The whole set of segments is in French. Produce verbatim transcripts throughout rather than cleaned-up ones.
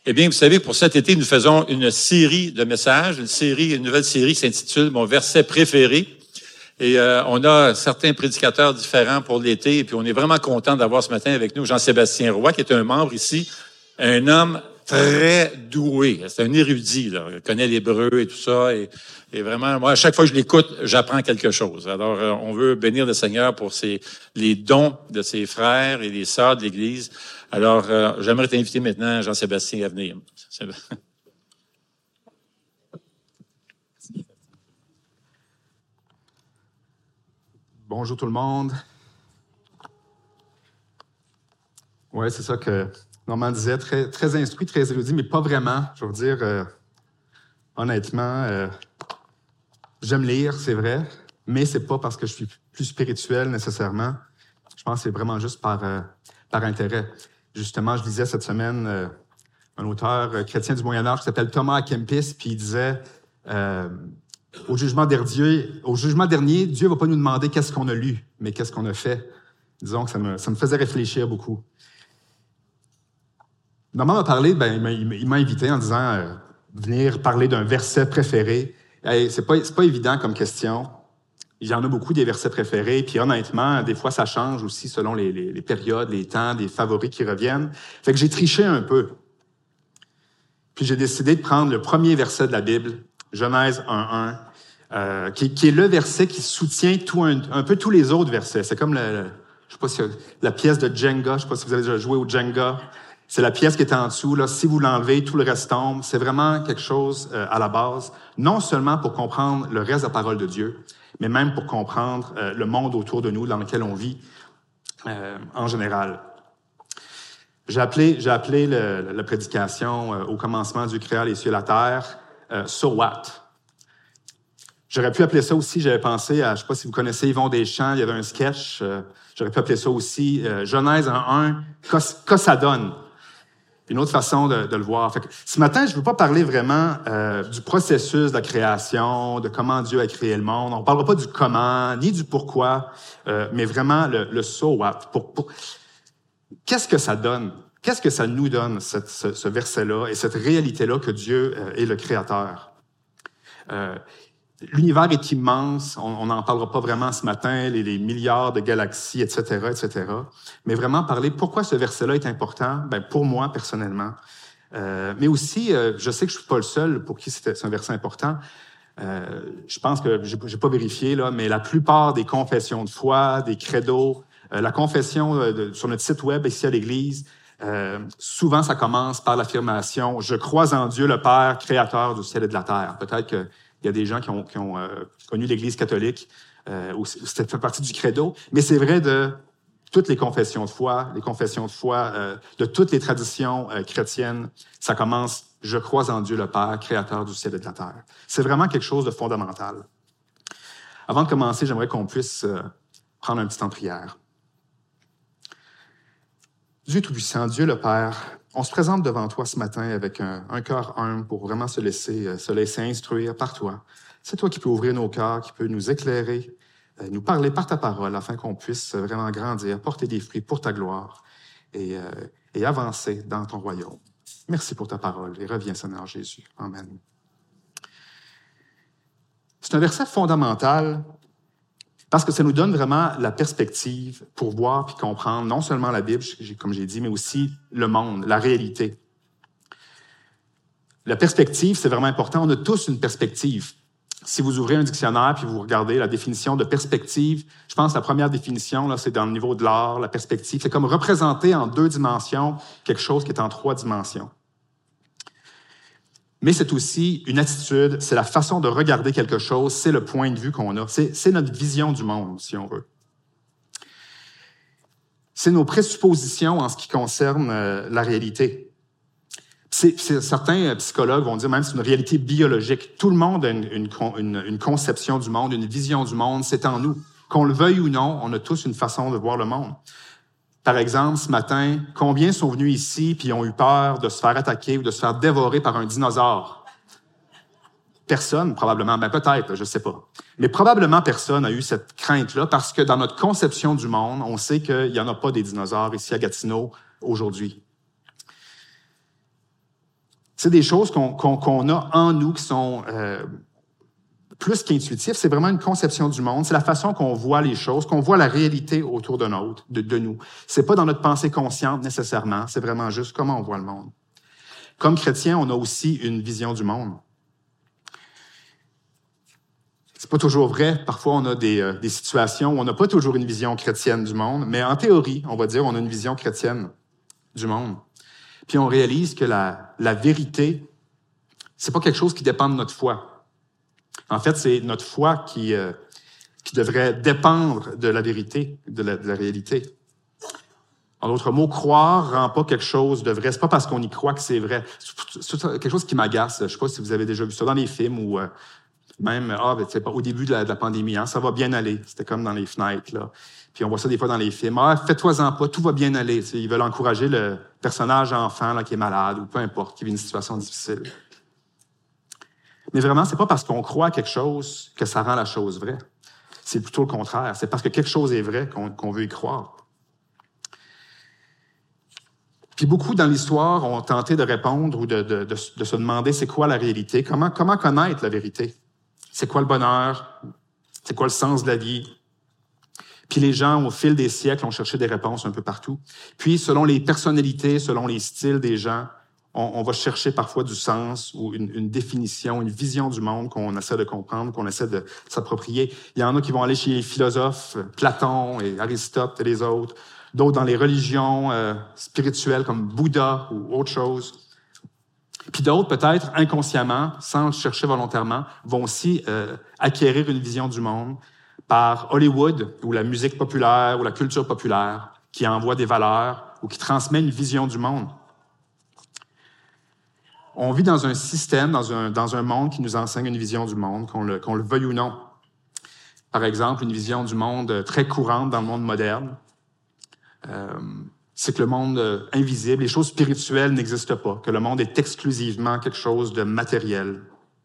Eh bien, vous savez, pour cet été, nous faisons une série de messages, une série, une nouvelle série qui s'intitule « Mon verset préféré ». Et euh, on a certains prédicateurs différents pour l'été. Et puis, on est vraiment content d'avoir ce matin avec nous Jean-Sébastien Roy, qui est un membre ici, un homme très doué. C'est un érudit, là. Il connaît l'hébreu et tout ça. Et, et vraiment, moi, à chaque fois que je l'écoute, j'apprends quelque chose. Alors, euh, on veut bénir le Seigneur pour ses, les dons de ses frères et les sœurs de l'Église. Alors, euh, j'aimerais t'inviter maintenant, Jean-Sébastien, à venir. Bonjour tout le monde. Oui, c'est ça que Normand disait, très, très instruit, très érudit, mais pas vraiment. Je vais vous dire, euh, honnêtement, euh, j'aime lire, c'est vrai, mais c'est pas parce que je suis plus spirituel nécessairement. Je pense que c'est vraiment juste par, euh, par intérêt. Justement, je lisais cette semaine euh, un auteur euh, chrétien du Moyen-Âge qui s'appelle Thomas à Kempis, puis il disait... Euh, Au jugement dernier, au jugement dernier, Dieu ne va pas nous demander qu'est-ce qu'on a lu, mais qu'est-ce qu'on a fait. Disons que ça me, ça me faisait réfléchir beaucoup. Normand m'a parlé, ben, il, m'a, il m'a invité en disant euh, venir parler d'un verset préféré. Hey, c'est pas, c'est pas évident comme question. Il y en a beaucoup des versets préférés, puis honnêtement, des fois, ça change aussi selon les, les, les périodes, les temps, des favoris qui reviennent. Fait que j'ai triché un peu. Puis j'ai décidé de prendre le premier verset de la Bible, Genèse un un, euh, qui, qui est le verset qui soutient tout un, un peu tous les autres versets. C'est comme le, le, je sais pas si la pièce de Jenga, je sais pas si vous avez déjà joué au Jenga. C'est la pièce qui est en dessous. Là, si vous l'enlevez, tout le reste tombe. C'est vraiment quelque chose euh, à la base, non seulement pour comprendre le reste de la parole de Dieu, mais même pour comprendre euh, le monde autour de nous dans lequel on vit euh, en général. J'ai appelé, j'ai appelé le, la prédication euh, au commencement Dieu créa les cieux et la terre. Euh, so what? J'aurais pu appeler ça aussi, j'avais pensé à, je ne sais pas si vous connaissez Yvon Deschamps, il y avait un sketch, euh, j'aurais pu appeler ça aussi euh, Genèse un un, que ça donne. Une autre façon de, de le voir. Fait que, ce matin, je ne veux pas parler vraiment euh, du processus de la création, de comment Dieu a créé le monde. On ne parlera pas du comment, ni du pourquoi, euh, mais vraiment le, le so what. Pour, pour... Qu'est-ce que ça donne? Qu'est-ce que ça nous donne, cette, ce, ce verset-là et cette réalité-là que Dieu euh, est le Créateur? Euh, l'univers est immense, on n'en parlera pas vraiment ce matin, les, les milliards de galaxies, et cetera, et cetera. Mais vraiment parler pourquoi ce verset-là est important, ben pour moi personnellement. Euh, mais aussi, euh, je sais que je ne suis pas le seul pour qui c'est, c'est un verset important. Euh, je pense que, je n'ai pas vérifié, là, mais la plupart des confessions de foi, des credos, euh, la confession de, de, sur notre site web ici à l'Église, Euh, souvent, ça commence par l'affirmation « Je crois en Dieu, le Père, créateur du ciel et de la terre ». Peut-être qu'il y a des gens qui ont, qui ont euh, connu l'Église catholique, euh, où c'était fait partie du credo, mais c'est vrai de toutes les confessions de foi, les confessions de foi euh, de toutes les traditions euh, chrétiennes, ça commence « Je crois en Dieu, le Père, créateur du ciel et de la terre ». C'est vraiment quelque chose de fondamental. Avant de commencer, j'aimerais qu'on puisse euh, prendre un petit temps de prière. Dieu Tout-Puissant, Dieu le Père, on se présente devant toi ce matin avec un, un cœur humble pour vraiment se laisser, se laisser instruire par toi. C'est toi qui peux ouvrir nos cœurs, qui peux nous éclairer, nous parler par ta parole afin qu'on puisse vraiment grandir, porter des fruits pour ta gloire et, euh, et avancer dans ton royaume. Merci pour ta parole et reviens, Seigneur Jésus. Amen. C'est un verset fondamental parce que ça nous donne vraiment la perspective pour voir puis comprendre non seulement la Bible, comme j'ai dit, mais aussi le monde, la réalité. La perspective, c'est vraiment important. On a tous une perspective. Si vous ouvrez un dictionnaire puis vous regardez la définition de perspective, je pense que la première définition, là, c'est dans le niveau de l'art, la perspective. C'est comme représenter en deux dimensions quelque chose qui est en trois dimensions. Mais c'est aussi une attitude, c'est la façon de regarder quelque chose, c'est le point de vue qu'on a, c'est, c'est notre vision du monde, si on veut. C'est nos présuppositions en ce qui concerne euh, la réalité. C'est, c'est, certains psychologues vont dire même que c'est une réalité biologique. Tout le monde a une, une, une, une conception du monde, une vision du monde, c'est en nous. Qu'on le veuille ou non, on a tous une façon de voir le monde. Par exemple, ce matin, combien sont venus ici puis ont eu peur de se faire attaquer ou de se faire dévorer par un dinosaure? Personne, probablement. Ben peut-être, je ne sais pas. Mais probablement personne n'a eu cette crainte-là parce que dans notre conception du monde, on sait qu'il n'y en a pas des dinosaures ici à Gatineau aujourd'hui. C'est des choses qu'on, qu'on, qu'on a en nous qui sont euh, plus qu'intuitives. C'est vraiment une conception du monde. C'est la façon qu'on voit les choses, qu'on voit la réalité autour de, notre, de, de nous. C'est pas dans notre pensée consciente nécessairement. C'est vraiment juste comment on voit le monde. Comme chrétien, on a aussi une vision du monde. C'est pas toujours vrai. Parfois, on a des, euh, des situations où on n'a pas toujours une vision chrétienne du monde, mais en théorie, on va dire, on a une vision chrétienne du monde. Puis on réalise que la, la vérité, c'est pas quelque chose qui dépend de notre foi. En fait, c'est notre foi qui, euh, qui devrait dépendre de la vérité, de la, de la réalité. En d'autres mots, croire rend pas quelque chose de vrai. C'est pas parce qu'on y croit que c'est vrai. C'est, c'est quelque chose qui m'agace. Je sais pas si vous avez déjà vu ça dans les films ou euh, même ah, ben, c'est pas, au début de la, de la pandémie, hein, ça va bien aller. C'était comme dans les fenêtres, là. Puis on voit ça des fois dans les films. Ah, fais-toi-en pas, tout va bien aller. T'sais, ils veulent encourager le personnage enfant là, qui est malade ou peu importe, qui vit une situation difficile. Mais vraiment, c'est pas parce qu'on croit à quelque chose que ça rend la chose vraie. C'est plutôt le contraire. C'est parce que quelque chose est vrai qu'on, qu'on veut y croire. Puis beaucoup dans l'histoire ont tenté de répondre ou de, de, de, de se demander c'est quoi la réalité, comment, comment connaître la vérité. C'est quoi le bonheur? C'est quoi le sens de la vie? Puis les gens, au fil des siècles, ont cherché des réponses un peu partout. Puis, selon les personnalités, selon les styles des gens, on, on va chercher parfois du sens ou une, une définition, une vision du monde qu'on essaie de comprendre, qu'on essaie de s'approprier. Il y en a qui vont aller chez les philosophes, Platon et Aristote et les autres. D'autres dans les religions euh, spirituelles comme Bouddha ou autre chose. Puis d'autres, peut-être inconsciemment, sans le chercher volontairement, vont aussi euh, acquérir une vision du monde par Hollywood ou la musique populaire ou la culture populaire qui envoie des valeurs ou qui transmet une vision du monde. On vit dans un système, dans un, dans un monde qui nous enseigne une vision du monde, qu'on le, qu'on le veuille ou non. Par exemple, une vision du monde très courante dans le monde moderne, euh, c'est que le monde invisible, les choses spirituelles n'existent pas, que le monde est exclusivement quelque chose de matériel,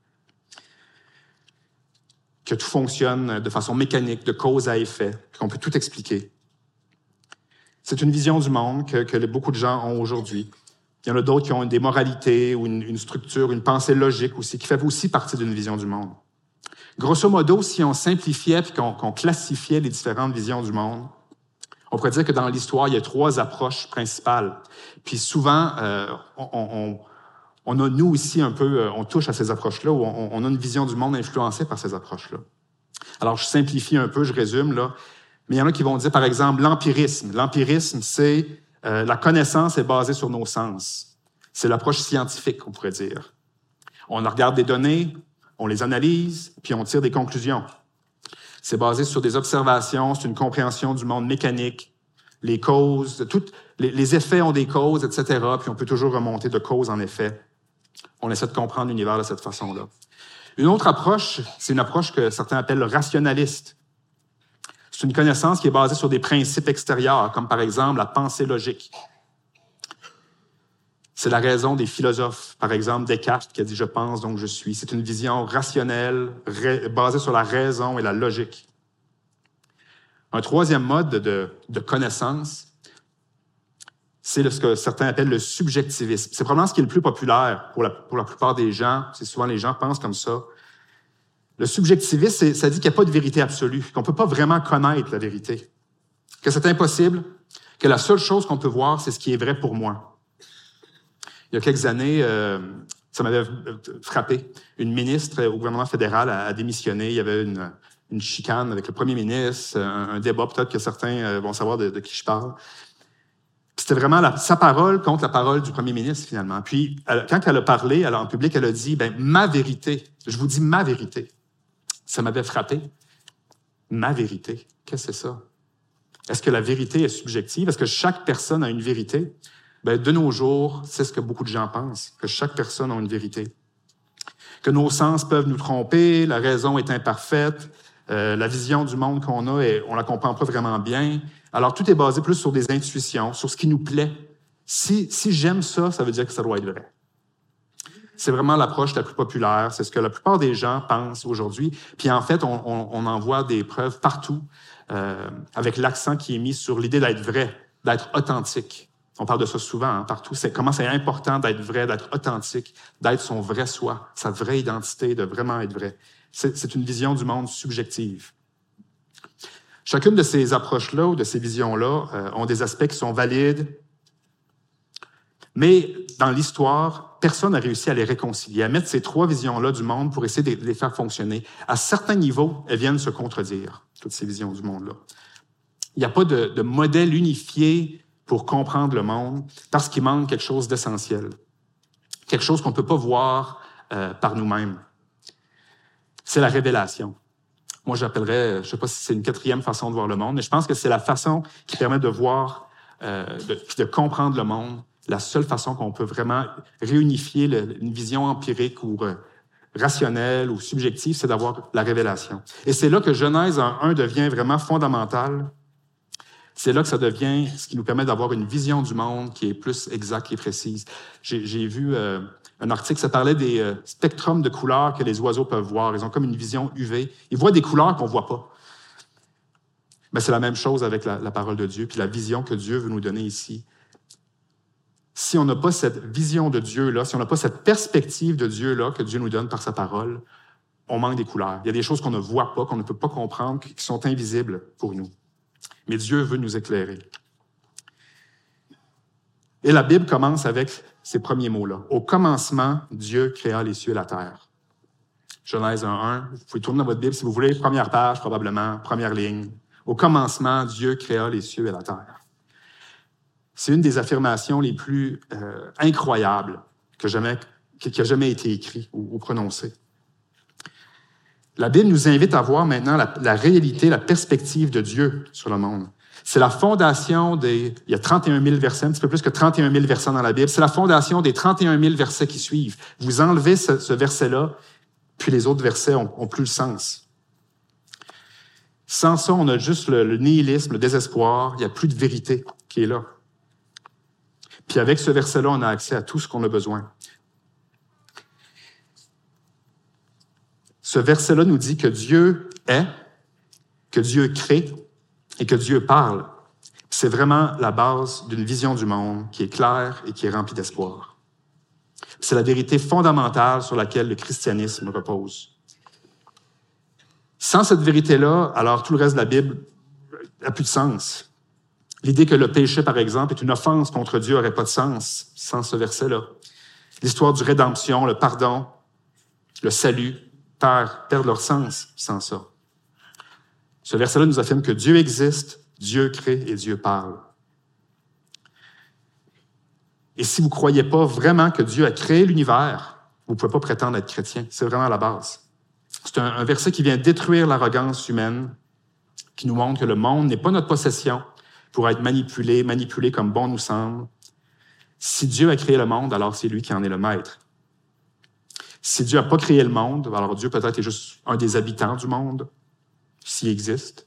que tout fonctionne de façon mécanique, de cause à effet, qu'on peut tout expliquer. C'est une vision du monde que, que beaucoup de gens ont aujourd'hui. Il y en a d'autres qui ont des moralités ou une, une structure, une pensée logique aussi, qui fait aussi partie d'une vision du monde. Grosso modo, si on simplifiait et qu'on, qu'on classifiait les différentes visions du monde, on pourrait dire que dans l'histoire, il y a trois approches principales. Puis souvent, euh, on, on, on a, nous aussi, un peu, on touche à ces approches-là, où on, on a une vision du monde influencée par ces approches-là. Alors, je simplifie un peu, je résume, là. Mais il y en a qui vont dire, par exemple, l'empirisme. L'empirisme, c'est euh, la connaissance est basée sur nos sens. C'est l'approche scientifique, on pourrait dire. On regarde des données, on les analyse, puis on tire des conclusions. C'est basé sur des observations, c'est une compréhension du monde mécanique, les causes, toutes, les, les effets ont des causes, et cetera. Puis on peut toujours remonter de cause en effet. On essaie de comprendre l'univers de cette façon-là. Une autre approche, c'est une approche que certains appellent rationaliste. C'est une connaissance qui est basée sur des principes extérieurs, comme par exemple la pensée logique. C'est la raison des philosophes. Par exemple, Descartes qui a dit « je pense, donc je suis ». C'est une vision rationnelle, ra- basée sur la raison et la logique. Un troisième mode de, de connaissance, c'est ce que certains appellent le subjectivisme. C'est probablement ce qui est le plus populaire pour la, pour la plupart des gens. C'est souvent les gens pensent comme ça. Le subjectivisme, c'est, ça dit qu'il n'y a pas de vérité absolue, qu'on ne peut pas vraiment connaître la vérité, que c'est impossible, que la seule chose qu'on peut voir, c'est ce qui est vrai pour moi. Il y a quelques années, euh, ça m'avait frappé. Une ministre au gouvernement fédéral a, a démissionné. Il y avait une, une chicane avec le premier ministre, un, un débat, peut-être que certains vont savoir de, de qui je parle. Puis c'était vraiment la, sa parole contre la parole du premier ministre, finalement. Puis, elle, quand elle a parlé elle, en public, elle a dit, ben ma vérité, je vous dis ma vérité. Ça m'avait frappé. Ma vérité, qu'est-ce que c'est ça? Est-ce que la vérité est subjective? Est-ce que chaque personne a une vérité? Ben, de nos jours, c'est ce que beaucoup de gens pensent, que chaque personne a une vérité. Que nos sens peuvent nous tromper, la raison est imparfaite, euh, la vision du monde qu'on a, est, on la comprend pas vraiment bien. Alors, tout est basé plus sur des intuitions, sur ce qui nous plaît. Si, si j'aime ça, ça veut dire que ça doit être vrai. C'est vraiment l'approche la plus populaire, c'est ce que la plupart des gens pensent aujourd'hui. Puis en fait, on, on, on en voit des preuves partout, euh, avec l'accent qui est mis sur l'idée d'être vrai, d'être authentique. On parle de ça souvent, hein, partout. C'est comment c'est important d'être vrai, d'être authentique, d'être son vrai soi, sa vraie identité, de vraiment être vrai. C'est, c'est une vision du monde subjective. Chacune de ces approches-là ou de ces visions-là euh, ont des aspects qui sont valides, mais dans l'histoire, personne n'a réussi à les réconcilier, à mettre ces trois visions-là du monde pour essayer de les faire fonctionner. À certains niveaux, elles viennent se contredire, toutes ces visions du monde-là. Il n'y a pas de, de modèle unifié pour comprendre le monde parce qu'il manque quelque chose d'essentiel, quelque chose qu'on ne peut pas voir euh, par nous-mêmes. C'est la révélation. Moi, j'appellerais, je ne sais pas si c'est une quatrième façon de voir le monde, mais je pense que c'est la façon qui permet de voir, euh, de, de comprendre le monde, la seule façon qu'on peut vraiment réunifier le, une vision empirique ou euh, rationnelle ou subjective, c'est d'avoir la révélation. Et c'est là que Genèse en un devient vraiment fondamental. C'est là que ça devient ce qui nous permet d'avoir une vision du monde qui est plus exacte et précise. J'ai, j'ai vu euh, un article, ça parlait des euh, spectrums de couleurs que les oiseaux peuvent voir. Ils ont comme une vision U V. Ils voient des couleurs qu'on ne voit pas. Mais c'est la même chose avec la, la parole de Dieu, puis la vision que Dieu veut nous donner ici. Si on n'a pas cette vision de Dieu-là, si on n'a pas cette perspective de Dieu-là que Dieu nous donne par sa parole, on manque des couleurs. Il y a des choses qu'on ne voit pas, qu'on ne peut pas comprendre, qui sont invisibles pour nous. Mais Dieu veut nous éclairer. Et la Bible commence avec ces premiers mots-là. Au commencement, Dieu créa les cieux et la terre. Genèse un un. Vous pouvez tourner dans votre Bible si vous voulez. Première page, probablement. Première ligne. Au commencement, Dieu créa les cieux et la terre. C'est une des affirmations les plus euh, incroyables que jamais, qui a jamais été écrite ou, ou prononcée. La Bible nous invite à voir maintenant la, la réalité, la perspective de Dieu sur le monde. C'est la fondation des... Il y a trente et un mille versets, un petit peu plus que trente et un mille versets dans la Bible. C'est la fondation des trente et un mille versets qui suivent. Vous enlevez ce, ce verset-là, puis les autres versets ont, ont plus le sens. Sans ça, on a juste le, le nihilisme, le désespoir. Il n'y a plus de vérité qui est là. Puis avec ce verset-là, on a accès à tout ce qu'on a besoin. Ce verset-là nous dit que Dieu est, que Dieu crée et que Dieu parle. C'est vraiment la base d'une vision du monde qui est claire et qui est remplie d'espoir. C'est la vérité fondamentale sur laquelle le christianisme repose. Sans cette vérité-là, alors tout le reste de la Bible n'a plus de sens. L'idée que le péché, par exemple, est une offense contre Dieu n'aurait pas de sens sans ce verset-là. L'histoire du rédemption, le pardon, le salut, perdent leur sens sans ça. Ce verset-là nous affirme que Dieu existe, Dieu crée et Dieu parle. Et si vous ne croyez pas vraiment que Dieu a créé l'univers, vous ne pouvez pas prétendre être chrétien. C'est vraiment la base. C'est un, un verset qui vient détruire l'arrogance humaine, qui nous montre que le monde n'est pas notre possession pour être manipulé, manipulé comme bon nous semble. Si Dieu a créé le monde, alors c'est lui qui en est le maître. Si Dieu n'a pas créé le monde, alors Dieu peut-être est juste un des habitants du monde, s'il existe.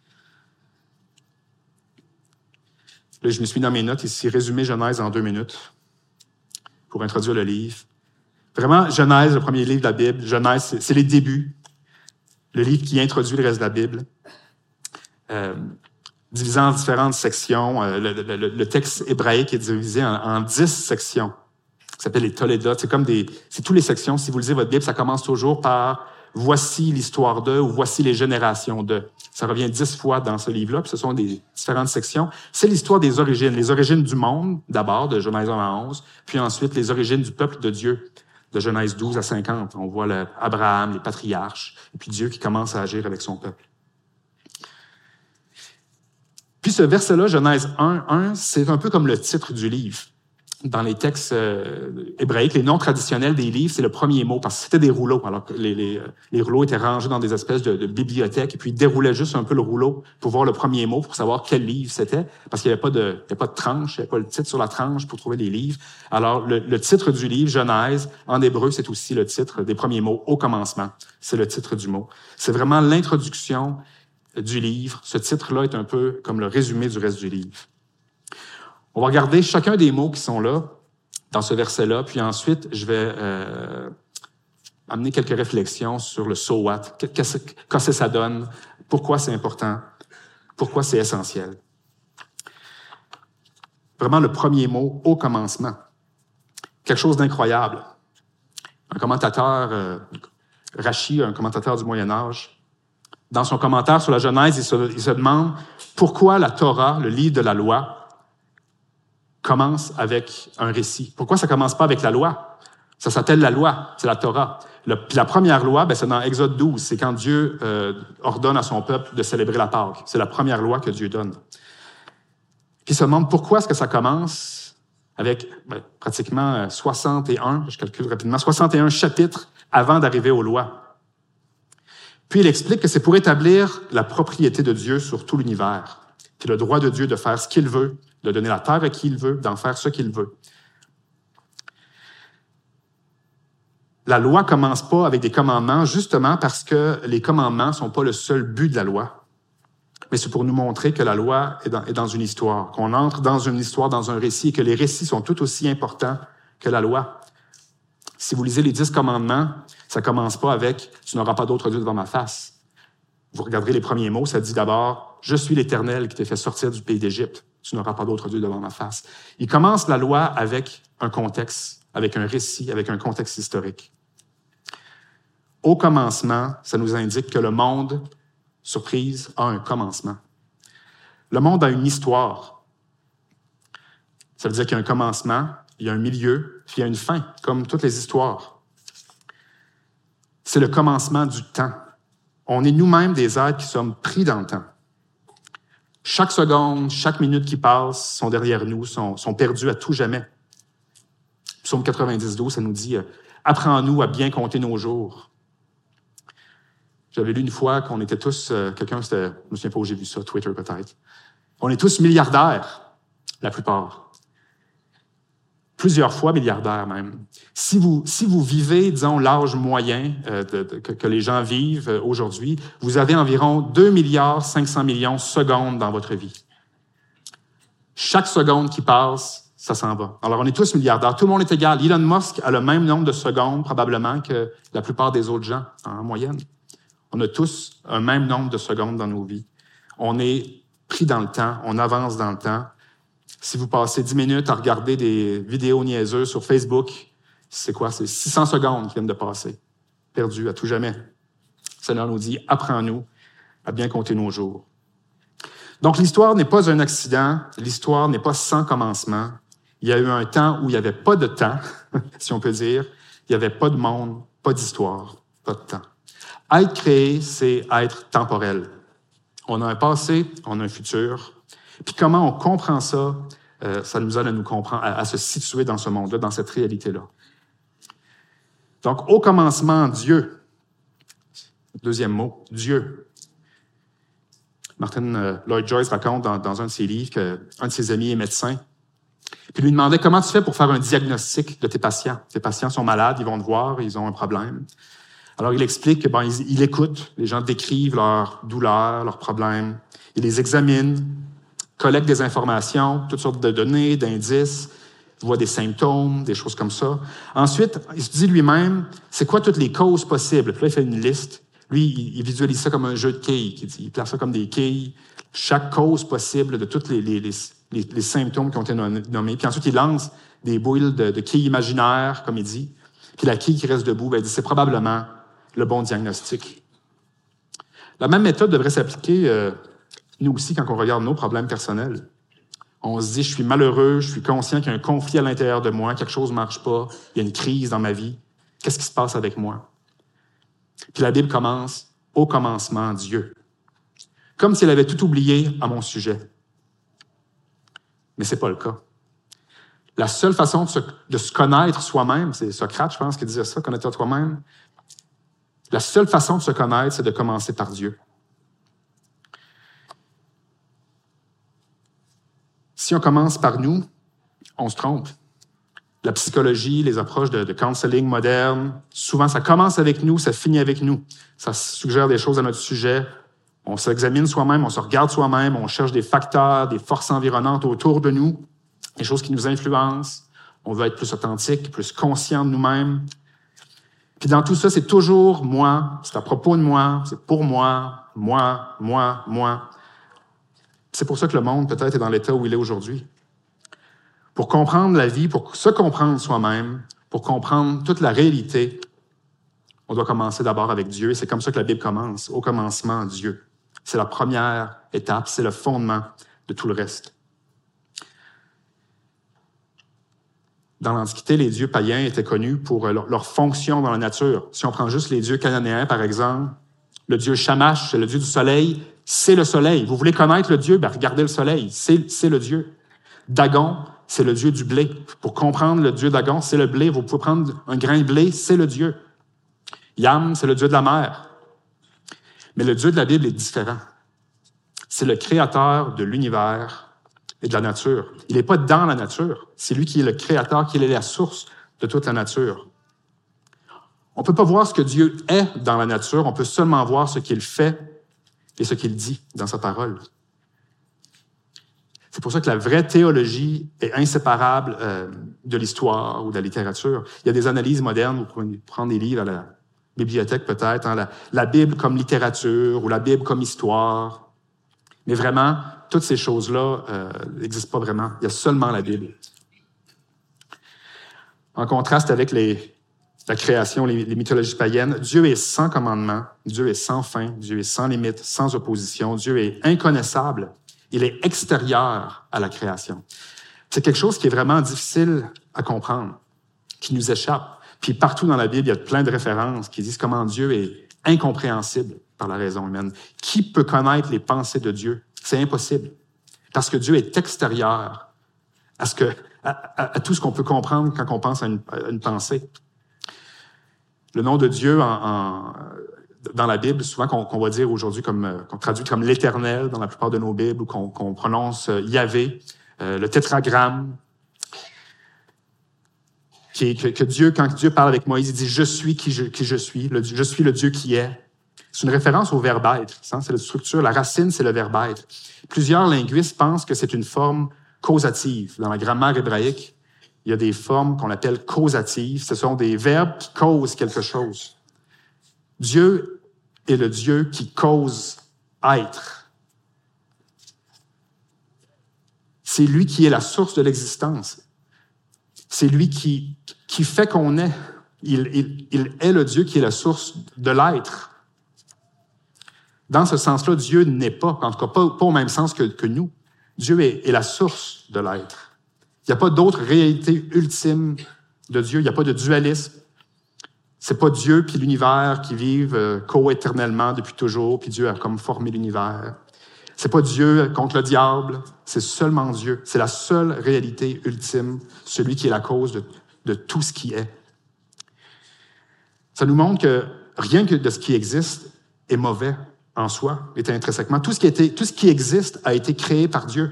Là, je me suis mis dans mes notes ici, résumé Genèse en deux minutes pour introduire le livre. Vraiment, Genèse, le premier livre de la Bible, Genèse, c'est, c'est les débuts, le livre qui introduit le reste de la Bible. Euh, divisé en différentes sections, euh, le, le, le texte hébraïque est divisé en, en dix sections. Ça s'appelle les Tolédot. C'est comme des, c'est toutes les sections. Si vous lisez votre Bible, ça commence toujours par « Voici l'histoire de » ou « Voici les générations de ». Ça revient dix fois dans ce livre-là, puis ce sont des différentes sections. C'est l'histoire des origines. Les origines du monde, d'abord, de Genèse un à onze, puis ensuite les origines du peuple de Dieu, de Genèse douze à cinquante. On voit le, Abraham, les patriarches, et puis Dieu qui commence à agir avec son peuple. Puis ce verset-là, Genèse un, un, c'est un peu comme le titre du livre. Dans les textes euh, hébraïques, les noms traditionnels des livres, c'est le premier mot, parce que c'était des rouleaux. Alors que les, les, les rouleaux étaient rangés dans des espèces de, de bibliothèques, et puis ils déroulaient juste un peu le rouleau pour voir le premier mot, pour savoir quel livre c'était, parce qu'il n'y avait pas de, il y avait pas de tranche, il n'y avait pas le titre sur la tranche pour trouver les livres. Alors, le, le titre du livre, Genèse, en hébreu, c'est aussi le titre des premiers mots, au commencement. C'est le titre du mot. C'est vraiment l'introduction du livre. Ce titre-là est un peu comme le résumé du reste du livre. On va regarder chacun des mots qui sont là, dans ce verset-là, puis ensuite, je vais euh, amener quelques réflexions sur le « so what », qu'est-ce que ça donne, pourquoi c'est important, pourquoi c'est essentiel. Vraiment le premier mot, au commencement. Quelque chose d'incroyable. Un commentateur, euh, Rachi, un commentateur du Moyen Âge, dans son commentaire sur la Genèse, il se, il se demande pourquoi la Torah, le livre de la loi, commence avec un récit. Pourquoi ça ne commence pas avec la loi? Ça s'appelle la loi, c'est la Torah. Le, puis la première loi, ben, c'est dans Exode douze, c'est quand Dieu euh, ordonne à son peuple de célébrer la Pâque. C'est la première loi que Dieu donne. Puis il se demande pourquoi est-ce que ça commence avec ben, pratiquement soixante et un, je calcule rapidement, soixante et un chapitres avant d'arriver aux lois. Puis il explique que c'est pour établir la propriété de Dieu sur tout l'univers, puis le droit de Dieu de faire ce qu'il veut, de donner la terre à qui il veut, d'en faire ce qu'il veut. La loi ne commence pas avec des commandements, justement parce que les commandements ne sont pas le seul but de la loi, mais c'est pour nous montrer que la loi est dans, est dans une histoire, qu'on entre dans une histoire, dans un récit, et que les récits sont tout aussi importants que la loi. Si vous lisez les dix commandements, ça ne commence pas avec « Tu n'auras pas d'autre Dieu devant ma face ». Vous regarderez les premiers mots, ça dit d'abord « Je suis l'Éternel qui t'ai fait sortir du pays d'Égypte. Tu n'auras pas d'autre Dieu devant ma face. » Il commence la loi avec un contexte, avec un récit, avec un contexte historique. Au commencement, ça nous indique que le monde, surprise, a un commencement. Le monde a une histoire. Ça veut dire qu'il y a un commencement, il y a un milieu, puis il y a une fin, comme toutes les histoires. C'est le commencement du temps. On est nous-mêmes des êtres qui sommes pris dans le temps. Chaque seconde, chaque minute qui passe sont derrière nous, sont, sont perdues à tout jamais. Psaume quatre-vingt-dix, douze, ça nous dit « Apprends-nous à bien compter nos jours. » J'avais lu une fois qu'on était tous, euh, quelqu'un, c'était, je ne me souviens pas où j'ai vu ça, Twitter peut-être. On est tous milliardaires, la plupart. Plusieurs fois milliardaires même. Si vous, si vous vivez, disons, l'âge moyen euh, de, de, que, que les gens vivent euh, aujourd'hui, vous avez environ deux milliards cinq cents millions de secondes dans votre vie. Chaque seconde qui passe, ça s'en va. Alors, on est tous milliardaires. Tout le monde est égal. Elon Musk a le même nombre de secondes, probablement, que la plupart des autres gens, en moyenne. On a tous un même nombre de secondes dans nos vies. On est pris dans le temps, on avance dans le temps. Si vous passez dix minutes à regarder des vidéos niaiseuses sur Facebook, c'est quoi? C'est six cents secondes qui viennent de passer, perdues à tout jamais. Le Seigneur nous dit, apprends-nous à bien compter nos jours. Donc, l'histoire n'est pas un accident, l'histoire n'est pas sans commencement. Il y a eu un temps où il n'y avait pas de temps, si on peut dire. Il n'y avait pas de monde, pas d'histoire, pas de temps. Être créé, c'est être temporel. On a un passé, on a un futur. Puis comment on comprend ça, euh, ça nous aide à nous comprendre, à, à se situer dans ce monde-là, dans cette réalité-là. Donc, au commencement, Dieu. Deuxième mot, Dieu. Martin euh, Lloyd Joyce raconte dans, dans un de ses livres qu'un de ses amis est médecin. Puis lui demandait comment tu fais pour faire un diagnostic de tes patients. Tes patients sont malades, ils vont te voir, ils ont un problème. Alors, il explique que, bon, il, il écoute, les gens décrivent leurs douleurs, leurs problèmes. Il les examine, collecte des informations, toutes sortes de données, d'indices, voit des symptômes, des choses comme ça. Ensuite, il se dit lui-même, c'est quoi toutes les causes possibles? Puis là, il fait une liste. Lui, il, il visualise ça comme un jeu de quilles. Il place ça comme des quilles. Chaque cause possible de tous les, les, les, les, les symptômes qui ont été nommés. Puis ensuite, il lance des boules de, de quilles imaginaires, comme il dit. Puis la quille qui reste debout, ben, il dit, c'est probablement le bon diagnostic. La même méthode devrait s'appliquer, euh, nous aussi, quand on regarde nos problèmes personnels. On se dit, je suis malheureux, je suis conscient qu'il y a un conflit à l'intérieur de moi, quelque chose ne marche pas, il y a une crise dans ma vie. Qu'est-ce qui se passe avec moi? Puis la Bible commence, au commencement, Dieu. Comme si elle avait tout oublié à mon sujet. Mais ce n'est pas le cas. La seule façon de se, de se connaître soi-même, c'est Socrate, je pense, qui disait ça, connaître toi-même. La seule façon de se connaître, c'est de commencer par Dieu. Si on commence par nous, on se trompe. La psychologie, les approches de, de counseling moderne, souvent, ça commence avec nous, ça finit avec nous. Ça suggère des choses à notre sujet. On s'examine soi-même, on se regarde soi-même, on cherche des facteurs, des forces environnantes autour de nous, des choses qui nous influencent. On veut être plus authentique, plus conscient de nous-mêmes. Puis dans tout ça, c'est toujours moi, c'est à propos de moi, c'est pour moi, moi, moi, moi. C'est pour ça que le monde, peut-être, est dans l'état où il est aujourd'hui. Pour comprendre la vie, pour se comprendre soi-même, pour comprendre toute la réalité, on doit commencer d'abord avec Dieu. C'est comme ça que la Bible commence. Au commencement, Dieu. C'est la première étape, c'est le fondement de tout le reste. Dans l'Antiquité, les dieux païens étaient connus pour leur, leur fonction dans la nature. Si on prend juste les dieux cananéens, par exemple, le dieu Shamash, c'est le dieu du soleil, c'est le soleil. Vous voulez connaître le dieu? Ben regardez le soleil, c'est, c'est le dieu. Dagon, c'est le dieu du blé. Pour comprendre le dieu Dagon, c'est le blé. Vous pouvez prendre un grain de blé, c'est le dieu. Yam, c'est le dieu de la mer. Mais le Dieu de la Bible est différent. C'est le créateur de l'univers et de la nature. Il n'est pas dans la nature. C'est lui qui est le créateur, qui est la source de toute la nature. On ne peut pas voir ce que Dieu est dans la nature, on peut seulement voir ce qu'il fait et ce qu'il dit dans sa parole. C'est pour ça que la vraie théologie est inséparable euh, de l'histoire ou de la littérature. Il y a des analyses modernes, vous pouvez prendre des livres à la bibliothèque peut-être, hein, la, la Bible comme littérature ou la Bible comme histoire. Mais vraiment, toutes ces choses-là euh, n'existent pas vraiment. Il y a seulement la Bible. En contraste avec les, la création, les, les mythologies païennes, Dieu est sans commandement, Dieu est sans fin, Dieu est sans limite, sans opposition, Dieu est inconnaissable. Il est extérieur à la création. C'est quelque chose qui est vraiment difficile à comprendre, qui nous échappe. Puis partout dans la Bible, il y a plein de références qui disent comment Dieu est incompréhensible par la raison humaine. Qui peut connaître les pensées de Dieu? C'est impossible. Parce que Dieu est extérieur à, ce que, à, à, à tout ce qu'on peut comprendre quand on pense à une, à une pensée. Le nom de Dieu en, en, dans la Bible, souvent qu'on, qu'on va dire aujourd'hui, comme, qu'on traduit comme l'Éternel dans la plupart de nos Bibles, ou qu'on, qu'on prononce Yahvé, euh, le tétragramme, qui est, que, que Dieu, quand Dieu parle avec Moïse, il dit « Je suis qui je, qui je suis, le, je suis le Dieu qui est ». C'est une référence au verbe être. C'est la structure, la racine, c'est le verbe être. Plusieurs linguistes pensent que c'est une forme causative. Dans la grammaire hébraïque, il y a des formes qu'on appelle causatives. Ce sont des verbes qui causent quelque chose. Dieu est le Dieu qui cause être. C'est lui qui est la source de l'existence. C'est lui qui, qui fait qu'on est. Il, il, il est le Dieu qui est la source de l'être. Dans ce sens-là, Dieu n'est pas, en tout cas pas, pas au même sens que, que nous. Dieu est, est la source de l'être. Il n'y a pas d'autre réalité ultime de Dieu. Il n'y a pas de dualisme. C'est pas Dieu puis l'univers qui vivent euh, co-éternellement depuis toujours, puis Dieu a comme formé l'univers. C'est pas Dieu contre le diable. C'est seulement Dieu. C'est la seule réalité ultime, celui qui est la cause de, de tout ce qui est. Ça nous montre que rien que de ce qui existe est mauvais en soi, est intrinsèquement. Tout ce qui, a été, tout ce qui existe a été créé par Dieu.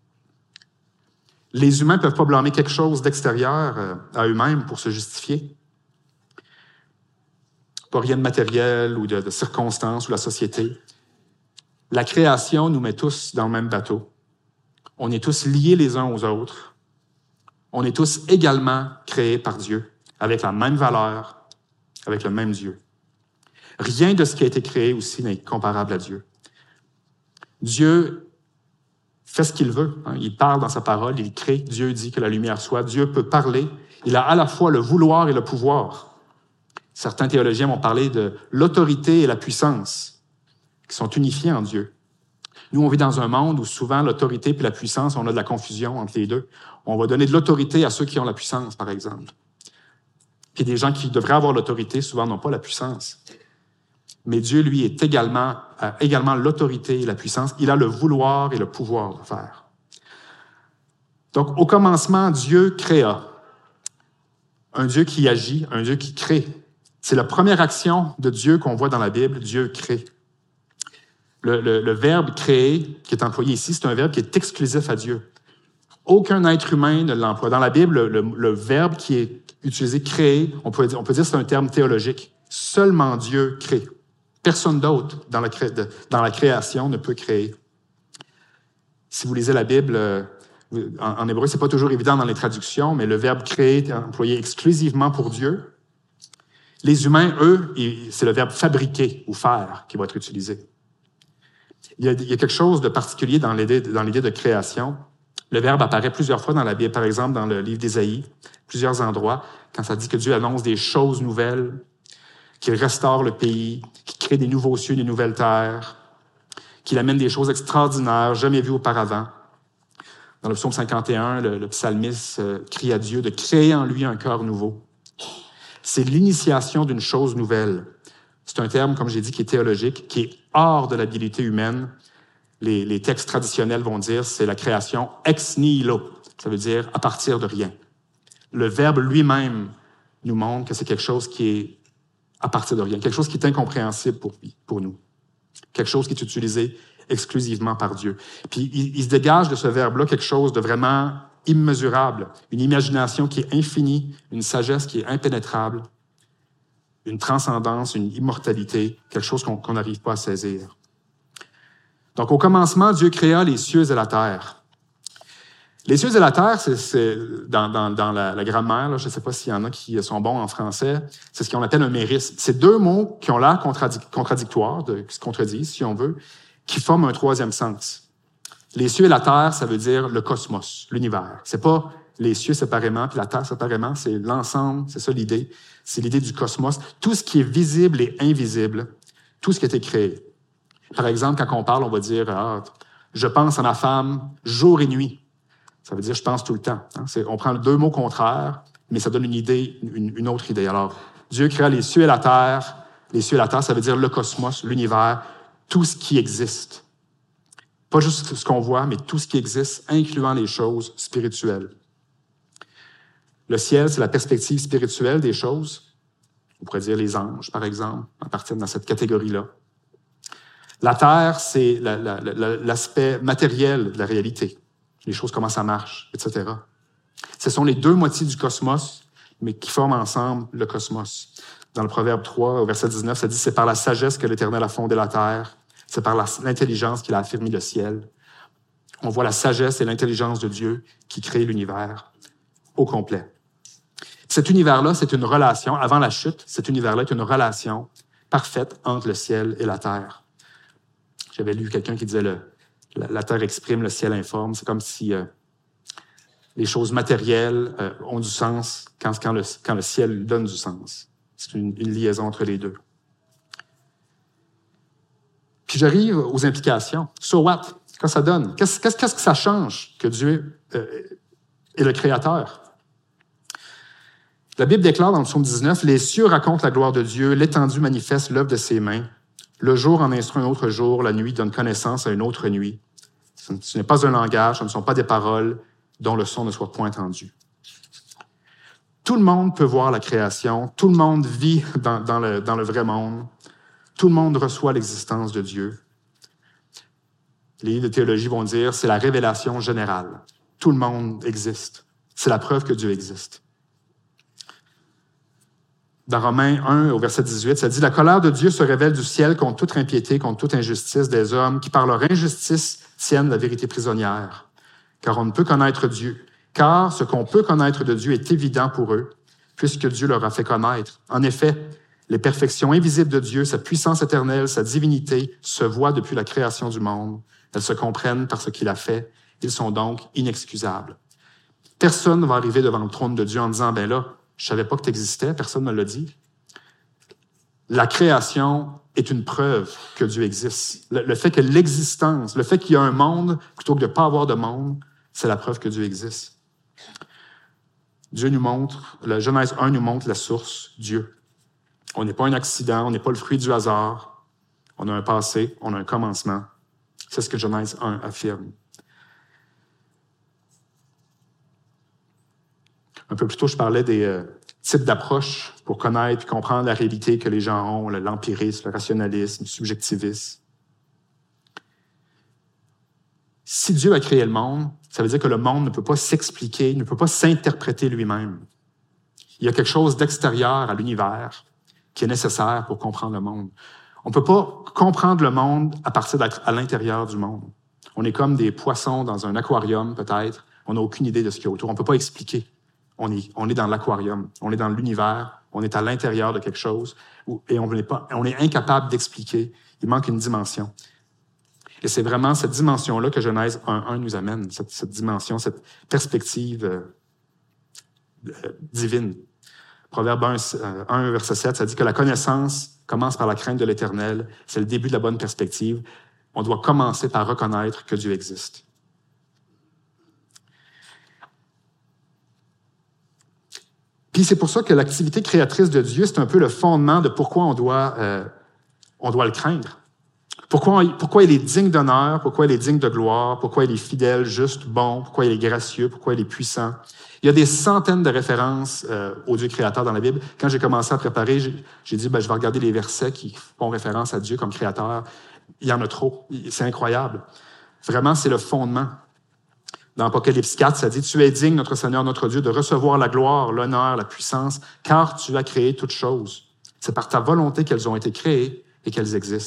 Les humains ne peuvent pas blâmer quelque chose d'extérieur à eux-mêmes pour se justifier. Pas rien de matériel ou de, de circonstances ou la société. La création nous met tous dans le même bateau. On est tous liés les uns aux autres. On est tous également créés par Dieu, avec la même valeur, avec le même Dieu. Rien de ce qui a été créé aussi n'est comparable à Dieu. Dieu fait ce qu'il veut. Hein. Il parle dans sa parole, il crée. Dieu dit que la lumière soit. Dieu peut parler. Il a à la fois le vouloir et le pouvoir. Certains théologiens vont parler de l'autorité et la puissance, qui sont unifiés en Dieu. Nous, on vit dans un monde où souvent l'autorité et la puissance, on a de la confusion entre les deux. On va donner de l'autorité à ceux qui ont la puissance, par exemple. Puis des gens qui devraient avoir l'autorité, souvent n'ont pas la puissance. Mais Dieu, lui, est également, a également l'autorité et la puissance. Il a le vouloir et le pouvoir de faire. Donc, au commencement, Dieu créa. Un Dieu qui agit, un Dieu qui crée. C'est la première action de Dieu qu'on voit dans la Bible. Dieu crée. Le, le, le verbe « créer » qui est employé ici, c'est un verbe qui est exclusif à Dieu. Aucun être humain ne l'emploie. Dans la Bible, le, le, le verbe qui est utilisé « créer », on peut, on peut dire que c'est un terme théologique. Seulement Dieu crée. Personne d'autre dans la, cré... dans la création ne peut créer. Si vous lisez la Bible, euh, en, en hébreu, c'est pas toujours évident dans les traductions, mais le verbe « créer » est employé exclusivement pour Dieu. Les humains, eux, c'est le verbe « fabriquer » ou « faire » qui va être utilisé. Il y a, il y a quelque chose de particulier dans l'idée, dans l'idée de création. Le verbe apparaît plusieurs fois dans la Bible, par exemple dans le livre d'Ésaïe, plusieurs endroits, quand ça dit que Dieu annonce des choses nouvelles, qu'il restaure le pays, qu'il crée des nouveaux cieux, des nouvelles terres, qu'il amène des choses extraordinaires, jamais vues auparavant. Dans le psaume cinquante et un, le, le psalmiste euh, crie à Dieu de créer en lui un cœur nouveau. C'est l'initiation d'une chose nouvelle. C'est un terme, comme j'ai dit, qui est théologique, qui est hors de l'habilité humaine. Les, les textes traditionnels vont dire c'est la création ex nihilo. Ça veut dire à partir de rien. Le verbe lui-même nous montre que c'est quelque chose qui est à partir de rien, quelque chose qui est incompréhensible pour, pour nous, quelque chose qui est utilisé exclusivement par Dieu. Puis il, il se dégage de ce verbe-là quelque chose de vraiment immesurable, une imagination qui est infinie, une sagesse qui est impénétrable, une transcendance, une immortalité, quelque chose qu'on qu'on n'arrive pas à saisir. Donc, au commencement, Dieu créa les cieux et la terre. Les cieux et la terre, c'est, c'est dans, dans, dans la, la grammaire, là, je ne sais pas s'il y en a qui sont bons en français, c'est ce qu'on appelle un mérisme. C'est deux mots qui ont l'air contradic- contradictoires, de, qui se contredisent, si on veut, qui forment un troisième sens. Les cieux et la terre, ça veut dire le cosmos, l'univers. C'est pas les cieux séparément puis la terre séparément, c'est l'ensemble, c'est ça l'idée. C'est l'idée du cosmos. Tout ce qui est visible et invisible, tout ce qui a été créé. Par exemple, quand on parle, on va dire ah, « je pense à ma femme jour et nuit ». Ça veut dire « je pense tout le temps hein? ». On prend deux mots contraires, mais ça donne une idée, une, une autre idée. Alors, Dieu créa les cieux et la terre. Les cieux et la terre, ça veut dire le cosmos, l'univers, tout ce qui existe. Pas juste ce qu'on voit, mais tout ce qui existe, incluant les choses spirituelles. Le ciel, c'est la perspective spirituelle des choses. On pourrait dire les anges, par exemple, appartiennent dans cette catégorie-là. La terre, c'est la, la, la, l'aspect matériel de la réalité. Les choses, comment ça marche, et cetera. Ce sont les deux moitiés du cosmos, mais qui forment ensemble le cosmos. Dans le Proverbe trois, au verset dix-neuf, ça dit « C'est par la sagesse que l'Éternel a fondé la terre. C'est par la, l'intelligence qu'il a affermi le ciel. » On voit la sagesse et l'intelligence de Dieu qui créent l'univers au complet. Cet univers-là, c'est une relation, avant la chute, cet univers-là est une relation parfaite entre le ciel et la terre. J'avais lu quelqu'un qui disait le, la, la terre exprime, le ciel informe. C'est comme si euh, les choses matérielles euh, ont du sens quand, quand, le, quand le ciel donne du sens. C'est une, une liaison entre les deux. Puis j'arrive aux implications. So what? Qu'est-ce que ça donne? Qu'est-ce, qu'est-ce, qu'est-ce que ça change que Dieu euh, est le Créateur? La Bible déclare dans le psaume dix-neuf, « Les cieux racontent la gloire de Dieu, l'étendue manifeste l'œuvre de ses mains. Le jour en instruit un autre jour, la nuit donne connaissance à une autre nuit. Ce n'est pas un langage, ce ne sont pas des paroles dont le son ne soit point entendu. » Tout le monde peut voir la création, tout le monde vit dans, dans, le, dans le vrai monde, tout le monde reçoit l'existence de Dieu. Les livres de théologie vont dire, c'est la révélation générale. Tout le monde existe. C'est la preuve que Dieu existe. Dans Romains un, au verset dix-huit, ça dit « La colère de Dieu se révèle du ciel contre toute impiété, contre toute injustice des hommes, qui par leur injustice tiennent la vérité prisonnière. Car on ne peut connaître Dieu. Car ce qu'on peut connaître de Dieu est évident pour eux, puisque Dieu leur a fait connaître. En effet, les perfections invisibles de Dieu, sa puissance éternelle, sa divinité, se voient depuis la création du monde. Elles se comprennent par ce qu'il a fait. Ils sont donc inexcusables. » Personne ne va arriver devant le trône de Dieu en disant « Ben là, je savais pas que tu existais, personne ne me l'a dit. » La création est une preuve que Dieu existe. Le, le fait que l'existence, le fait qu'il y a un monde, plutôt que de ne pas avoir de monde, c'est la preuve que Dieu existe. Dieu nous montre, la Genèse un nous montre la source, Dieu. On n'est pas un accident, on n'est pas le fruit du hasard. On a un passé, on a un commencement. C'est ce que Genèse un affirme. Un peu plus tôt, je parlais des euh, types d'approches pour connaître et comprendre la réalité que les gens ont, l'empirisme, le rationalisme, le subjectivisme. Si Dieu a créé le monde, ça veut dire que le monde ne peut pas s'expliquer, ne peut pas s'interpréter lui-même. Il y a quelque chose d'extérieur à l'univers qui est nécessaire pour comprendre le monde. On ne peut pas comprendre le monde à partir d'être à l'intérieur du monde. On est comme des poissons dans un aquarium, peut-être. On n'a aucune idée de ce qu'il y a autour. On ne peut pas expliquer. On est, on est dans l'aquarium, on est dans l'univers, on est à l'intérieur de quelque chose et on n'est pas, on est incapable d'expliquer. Il manque une dimension. Et c'est vraiment cette dimension-là que Genèse un un nous amène, cette, cette dimension, cette perspective euh, euh, divine. Proverbe un, euh, un, verset sept, ça dit que la connaissance commence par la crainte de l'Éternel. C'est le début de la bonne perspective. On doit commencer par reconnaître que Dieu existe. Puis c'est pour ça que l'activité créatrice de Dieu, c'est un peu le fondement de pourquoi on doit, euh, on doit le craindre. Pourquoi, pourquoi il est digne d'honneur, pourquoi il est digne de gloire, pourquoi il est fidèle, juste, bon, pourquoi il est gracieux, pourquoi il est puissant. Il y a des centaines de références euh, au Dieu créateur dans la Bible. Quand j'ai commencé à préparer, j'ai, j'ai dit, ben, je vais regarder les versets qui font référence à Dieu comme créateur. Il y en a trop. C'est incroyable. Vraiment, c'est le fondement. Dans Apocalypse quatre, ça dit « Tu es digne, notre Seigneur, notre Dieu, de recevoir la gloire, l'honneur, la puissance, car tu as créé toutes choses. C'est par ta volonté qu'elles ont été créées et qu'elles existent. »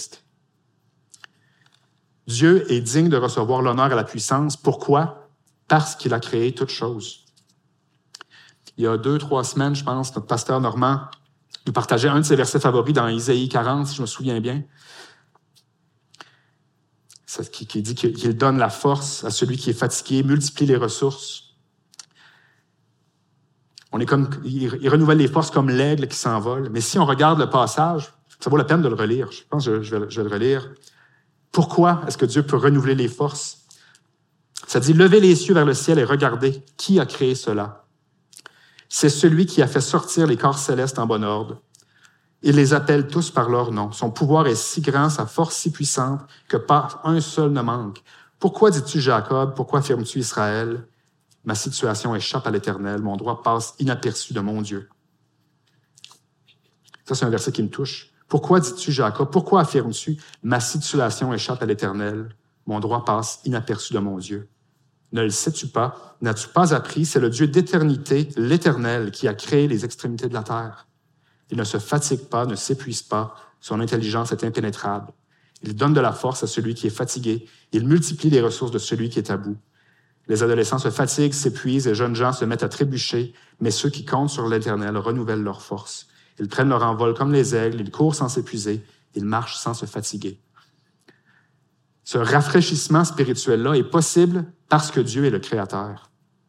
Dieu est digne de recevoir l'honneur et la puissance. Pourquoi? Parce qu'il a créé toutes choses. Il y a deux, trois semaines, je pense, notre pasteur Normand nous partageait un de ses versets favoris dans Isaïe quarante, si je me souviens bien. Qui, qui dit qu'il donne la force à celui qui est fatigué, multiplie les ressources. On est comme, il, il renouvelle les forces comme l'aigle qui s'envole. Mais si on regarde le passage, ça vaut la peine de le relire. Je pense que je, je, vais, je vais le relire. Pourquoi est-ce que Dieu peut renouveler les forces? Ça dit, levez les cieux vers le ciel et regardez, qui a créé cela? C'est celui qui a fait sortir les corps célestes en bon ordre. Il les appelle tous par leur nom. Son pouvoir est si grand, sa force si puissante, que pas un seul ne manque. Pourquoi dis-tu Jacob? Pourquoi affirmes-tu Israël? Ma situation échappe à l'Éternel, mon droit passe inaperçu de mon Dieu. Ça, c'est un verset qui me touche. Pourquoi dis-tu Jacob? Pourquoi affirmes-tu? Ma situation échappe à l'Éternel, mon droit passe inaperçu de mon Dieu. Ne le sais-tu pas? N'as-tu pas appris? C'est le Dieu d'éternité, l'Éternel, qui a créé les extrémités de la terre. Il ne se fatigue pas, ne s'épuise pas. Son intelligence est impénétrable. Il donne de la force à celui qui est fatigué. Il multiplie les ressources de celui qui est à bout. Les adolescents se fatiguent, s'épuisent, les jeunes gens se mettent à trébucher, mais ceux qui comptent sur l'Éternel renouvellent leur force. Ils prennent leur envol comme les aigles, ils courent sans s'épuiser, ils marchent sans se fatiguer. Ce rafraîchissement spirituel-là est possible parce que Dieu est le Créateur.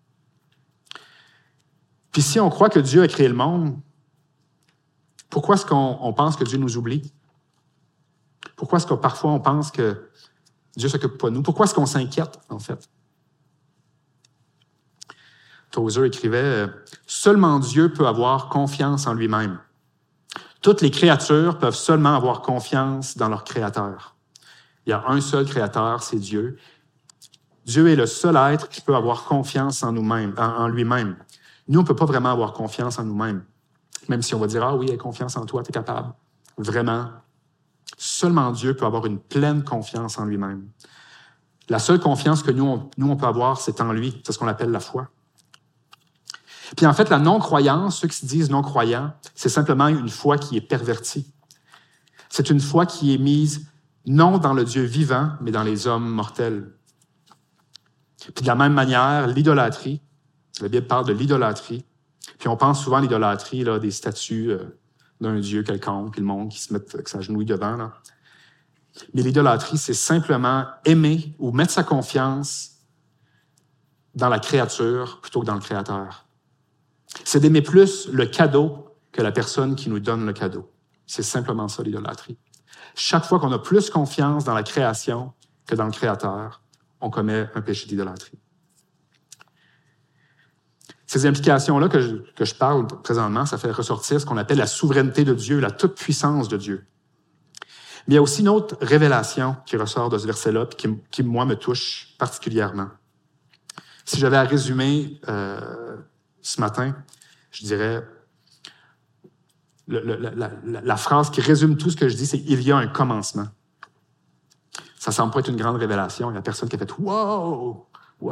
Puis si on croit que Dieu a créé le monde, pourquoi est-ce qu'on on pense que Dieu nous oublie? Pourquoi est-ce que parfois on pense que Dieu ne s'occupe pas de nous? Pourquoi est-ce qu'on s'inquiète, en fait? Tozer écrivait « Seulement Dieu peut avoir confiance en lui-même. Toutes les créatures peuvent seulement avoir confiance dans leur Créateur. Il y a un seul Créateur, c'est Dieu. Dieu est le seul être qui peut avoir confiance en nous-mêmes, en, en lui-même. Nous, on ne peut pas vraiment avoir confiance en nous-mêmes. Même si on va dire, ah oui, aie confiance en toi, tu es capable. Vraiment, seulement Dieu peut avoir une pleine confiance en lui-même. La seule confiance que nous, on, nous, on peut avoir, c'est en lui. C'est ce qu'on appelle la foi. Puis en fait, la non-croyance, ceux qui se disent non-croyants, c'est simplement une foi qui est pervertie. C'est une foi qui est mise non dans le Dieu vivant, mais dans les hommes mortels. Puis de la même manière, l'idolâtrie, la Bible parle de l'idolâtrie, puis on pense souvent à l'idolâtrie, là, des statues euh, d'un Dieu quelconque, puis le monde qui se met, qui s'agenouille devant. Là. Mais l'idolâtrie, c'est simplement aimer ou mettre sa confiance dans la créature plutôt que dans le Créateur. C'est d'aimer plus le cadeau que la personne qui nous donne le cadeau. C'est simplement ça, l'idolâtrie. Chaque fois qu'on a plus confiance dans la création que dans le Créateur, on commet un péché d'idolâtrie. Ces implications-là que je, que je parle présentement, ça fait ressortir ce qu'on appelle la souveraineté de Dieu, la toute-puissance de Dieu. Mais il y a aussi une autre révélation qui ressort de ce verset-là, puis qui, qui, moi, me touche particulièrement. Si j'avais à résumer euh, ce matin, je dirais, le, le, la, la, la phrase qui résume tout ce que je dis, c'est « il y a un commencement ». Ça semble pas être une grande révélation. Il n'y a personne qui a fait « wow, what ?»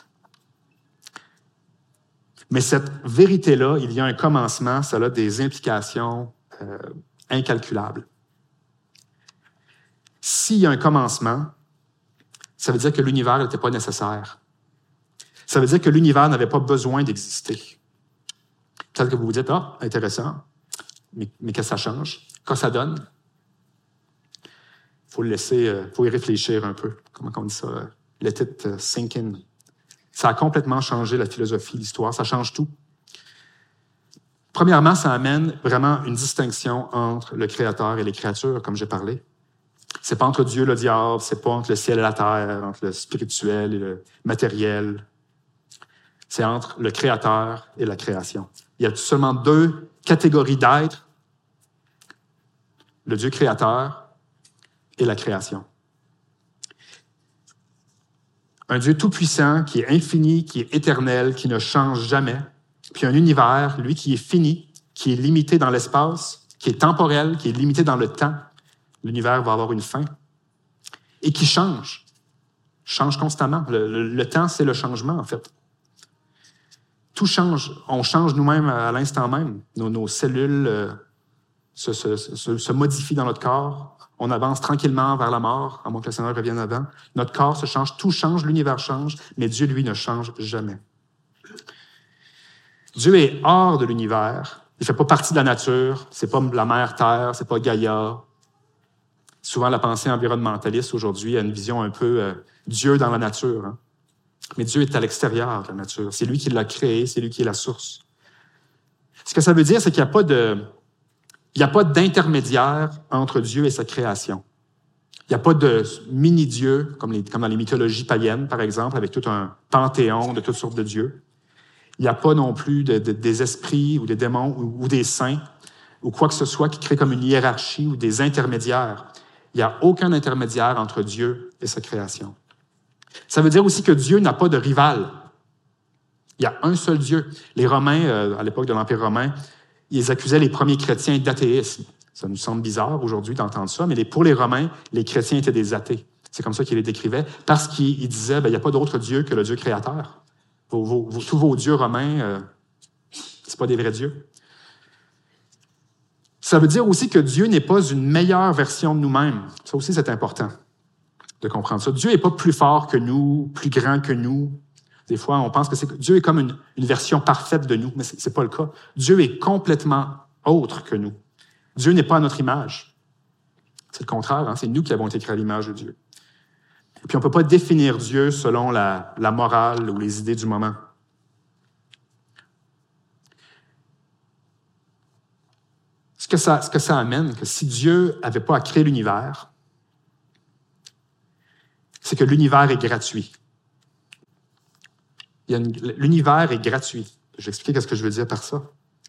Mais cette vérité-là, il y a un commencement, ça a des implications euh, incalculables. S'il y a un commencement, ça veut dire que l'univers n'était pas nécessaire. Ça veut dire que l'univers n'avait pas besoin d'exister. Peut-être que vous vous dites, ah, intéressant, mais, mais qu'est-ce que ça change? Qu'est-ce que ça donne? faut le laisser, il euh, faut y réfléchir un peu. Comment on dit ça? Euh, let it uh, sink in. Ça a complètement changé la philosophie, l'histoire. Ça change tout. Premièrement, ça amène vraiment une distinction entre le Créateur et les créatures, comme j'ai parlé. C'est pas entre Dieu et le diable, c'est pas entre le ciel et la terre, entre le spirituel et le matériel. C'est entre le Créateur et la création. Il y a seulement deux catégories d'êtres, le Dieu créateur et la création. Un Dieu tout-puissant, qui est infini, qui est éternel, qui ne change jamais, puis un univers, lui, qui est fini, qui est limité dans l'espace, qui est temporel, qui est limité dans le temps. L'univers va avoir une fin. Et qui change. Change constamment. Le, le, le temps, c'est le changement, en fait. Tout change. On change nous-mêmes à l'instant même. Nos, nos cellules euh, se, se, se, se modifient dans notre corps. On avance tranquillement vers la mort, à moins que le Seigneur revienne avant. Notre corps se change, tout change, l'univers change, mais Dieu, lui, ne change jamais. Dieu est hors de l'univers. Il ne fait pas partie de la nature. C'est pas la mère Terre, c'est pas Gaïa. Souvent, la pensée environnementaliste aujourd'hui a une vision un peu euh, Dieu dans la nature. Hein? Mais Dieu est à l'extérieur de la nature. C'est lui qui l'a créé, c'est lui qui est la source. Ce que ça veut dire, c'est qu'il n'y a pas de, il n'y a pas d'intermédiaire entre Dieu et sa création. Il n'y a pas de mini-dieu, comme, les, comme dans les mythologies païennes, par exemple, avec tout un panthéon de toutes sortes de dieux. Il n'y a pas non plus de, de, des esprits ou des démons ou, ou des saints ou quoi que ce soit qui crée comme une hiérarchie ou des intermédiaires. Il n'y a aucun intermédiaire entre Dieu et sa création. Ça veut dire aussi que Dieu n'a pas de rival. Il y a un seul Dieu. Les Romains, euh, à l'époque de l'Empire romain, ils accusaient les premiers chrétiens d'athéisme. Ça nous semble bizarre aujourd'hui d'entendre ça, mais les, pour les Romains, les chrétiens étaient des athées. C'est comme ça qu'ils les décrivaient, parce qu'ils disaient, ben, il n'y a pas d'autre Dieu que le Dieu créateur. Vos, vos, vos, tous vos dieux romains, euh, c'est pas des vrais dieux. Ça veut dire aussi que Dieu n'est pas une meilleure version de nous-mêmes. Ça aussi, c'est important de comprendre ça. Dieu n'est pas plus fort que nous, plus grand que nous. Des fois, on pense que c'est, Dieu est comme une, une version parfaite de nous, mais ce n'est pas le cas. Dieu est complètement autre que nous. Dieu n'est pas à notre image. C'est le contraire, hein? C'est nous qui avons été créés à l'image de Dieu. Et puis, on ne peut pas définir Dieu selon la, la morale ou les idées du moment. Ce que ça, ce que ça amène, que si Dieu n'avait pas à créer l'univers, c'est que l'univers est gratuit. Il y a une, l'univers est gratuit. Je vais expliquer ce que je veux dire par ça.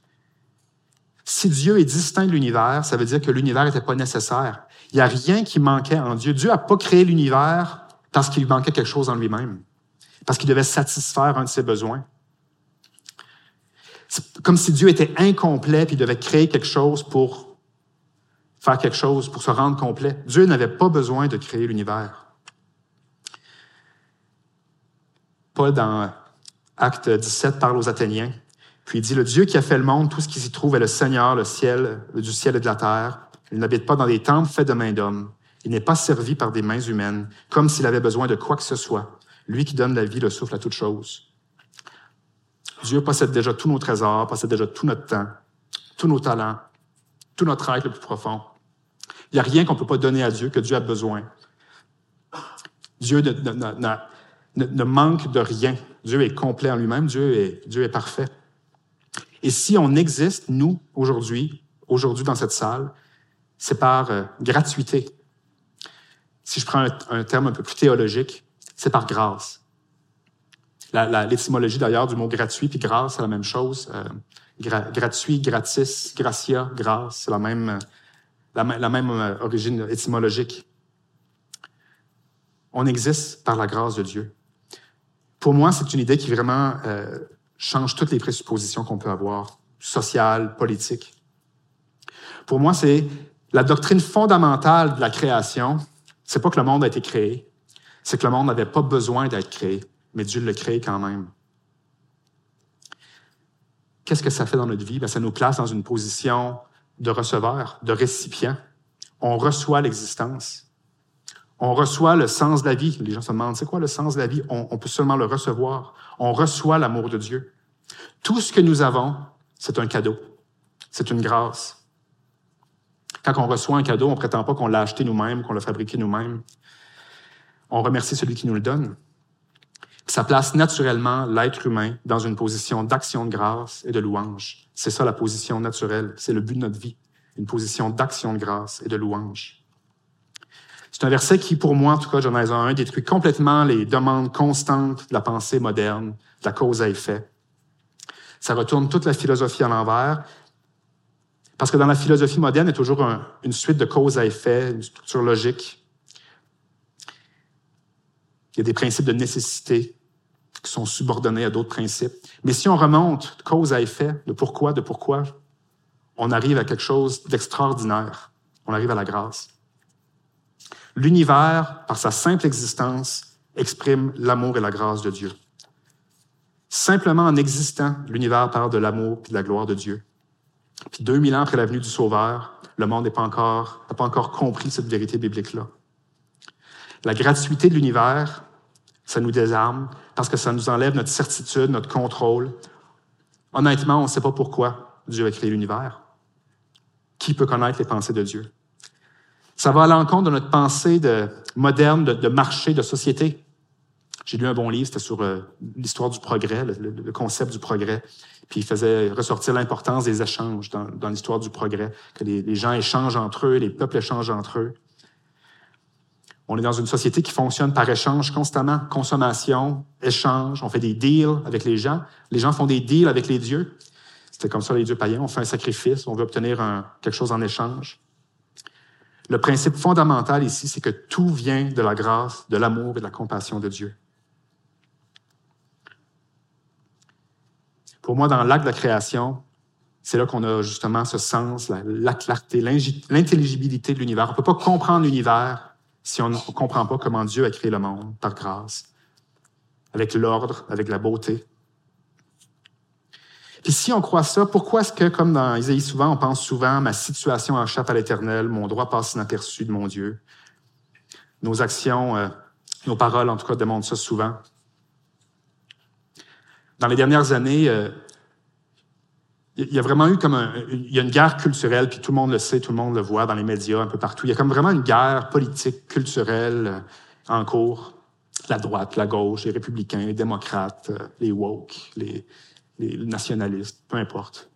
Si Dieu est distinct de l'univers, ça veut dire que l'univers n'était pas nécessaire. Il n'y a rien qui manquait en Dieu. Dieu n'a pas créé l'univers parce qu'il lui manquait quelque chose en lui-même, parce qu'il devait satisfaire un de ses besoins. C'est comme si Dieu était incomplet et il devait créer quelque chose pour faire quelque chose, pour se rendre complet. Dieu n'avait pas besoin de créer l'univers. Paul, dans Acte dix-sept, parle aux Athéniens, puis il dit « Le Dieu qui a fait le monde, tout ce qui s'y trouve est le Seigneur, le ciel, du ciel et de la terre. Il n'habite pas dans des temples faits de mains d'hommes. Il n'est pas servi par des mains humaines, comme s'il avait besoin de quoi que ce soit. Lui qui donne la vie, le souffle à toute chose. » Dieu possède déjà tous nos trésors, possède déjà tout notre temps, tous nos talents, tout notre être le plus profond. Il n'y a rien qu'on ne peut pas donner à Dieu que Dieu a besoin. Dieu ne, ne, ne, ne, ne manque de rien. Dieu est complet en lui-même. Dieu est, Dieu est parfait. Et si on existe, nous, aujourd'hui, aujourd'hui dans cette salle, c'est par euh, gratuité. Si je prends un, un terme un peu plus théologique, c'est par grâce. La, la, l'étymologie, d'ailleurs, du mot « gratuit » puis « grâce », c'est la même chose. Euh, gra, gratuit, gratis, gratia, grâce, c'est la même, la, la même euh, origine étymologique. On existe par la grâce de Dieu. Pour moi, c'est une idée qui vraiment euh, change toutes les présuppositions qu'on peut avoir, sociales, politiques. Pour moi, c'est la doctrine fondamentale de la création. C'est pas que le monde a été créé, c'est que le monde n'avait pas besoin d'être créé. Mais Dieu le crée quand même. Qu'est-ce que ça fait dans notre vie? Bien, ça nous place dans une position de receveur, de récipient. On reçoit l'existence. On reçoit le sens de la vie. Les gens se demandent, c'est quoi le sens de la vie? On, on peut seulement le recevoir. On reçoit l'amour de Dieu. Tout ce que nous avons, c'est un cadeau. C'est une grâce. Quand on reçoit un cadeau, on ne prétend pas qu'on l'a acheté nous-mêmes, qu'on l'a fabriqué nous-mêmes. On remercie celui qui nous le donne. Puis ça place naturellement l'être humain dans une position d'action de grâce et de louange. C'est ça la position naturelle, c'est le but de notre vie, une position d'action de grâce et de louange. C'est un verset qui, pour moi, en tout cas, Genèse un, détruit complètement les demandes constantes de la pensée moderne, de la cause à effet. Ça retourne toute la philosophie à l'envers, parce que dans la philosophie moderne, il y a toujours un, une suite de cause à effet, une structure logique. Il y a des principes de nécessité qui sont subordonnés à d'autres principes. Mais si on remonte de cause à effet, de pourquoi, de pourquoi, on arrive à quelque chose d'extraordinaire. On arrive à la grâce. L'univers, par sa simple existence, exprime l'amour et la grâce de Dieu. Simplement en existant, l'univers parle de l'amour et de la gloire de Dieu. Puis deux mille ans après la venue du Sauveur, le monde n'a pas encore, n'a pas encore compris cette vérité biblique-là. La gratuité de l'univers, ça nous désarme parce que ça nous enlève notre certitude, notre contrôle. Honnêtement, on ne sait pas pourquoi Dieu a créé l'univers. Qui peut connaître les pensées de Dieu? Ça va à l'encontre de notre pensée de, moderne, de, de marché, de société. J'ai lu un bon livre, c'était sur euh, l'histoire du progrès, le, le, le concept du progrès. Puis il faisait ressortir l'importance des échanges dans, dans l'histoire du progrès, que les, les gens échangent entre eux, les peuples échangent entre eux. On est dans une société qui fonctionne par échange constamment, consommation, échange, on fait des deals avec les gens. Les gens font des deals avec les dieux. C'était comme ça les dieux païens, on fait un sacrifice, on veut obtenir un, quelque chose en échange. Le principe fondamental ici, c'est que tout vient de la grâce, de l'amour et de la compassion de Dieu. Pour moi, dans l'acte de la création, c'est là qu'on a justement ce sens, la, la clarté, l'intelligibilité de l'univers. On ne peut pas comprendre l'univers si on ne comprend pas comment Dieu a créé le monde par grâce, avec l'ordre, avec la beauté. Puis si on croit ça, pourquoi est-ce que, comme dans Isaïe souvent, on pense souvent « ma situation échappe à l'Éternel, mon droit passe inaperçu de mon Dieu ». Nos actions, euh, nos paroles, en tout cas, démontrent ça souvent. Dans les dernières années, euh, il y a vraiment eu comme un, il y a une guerre culturelle, puis tout le monde le sait, tout le monde le voit dans les médias, un peu partout. Il y a comme vraiment une guerre politique, culturelle euh, en cours. La droite, la gauche, les républicains, les démocrates, euh, les woke, les, les nationalistes, peu importe.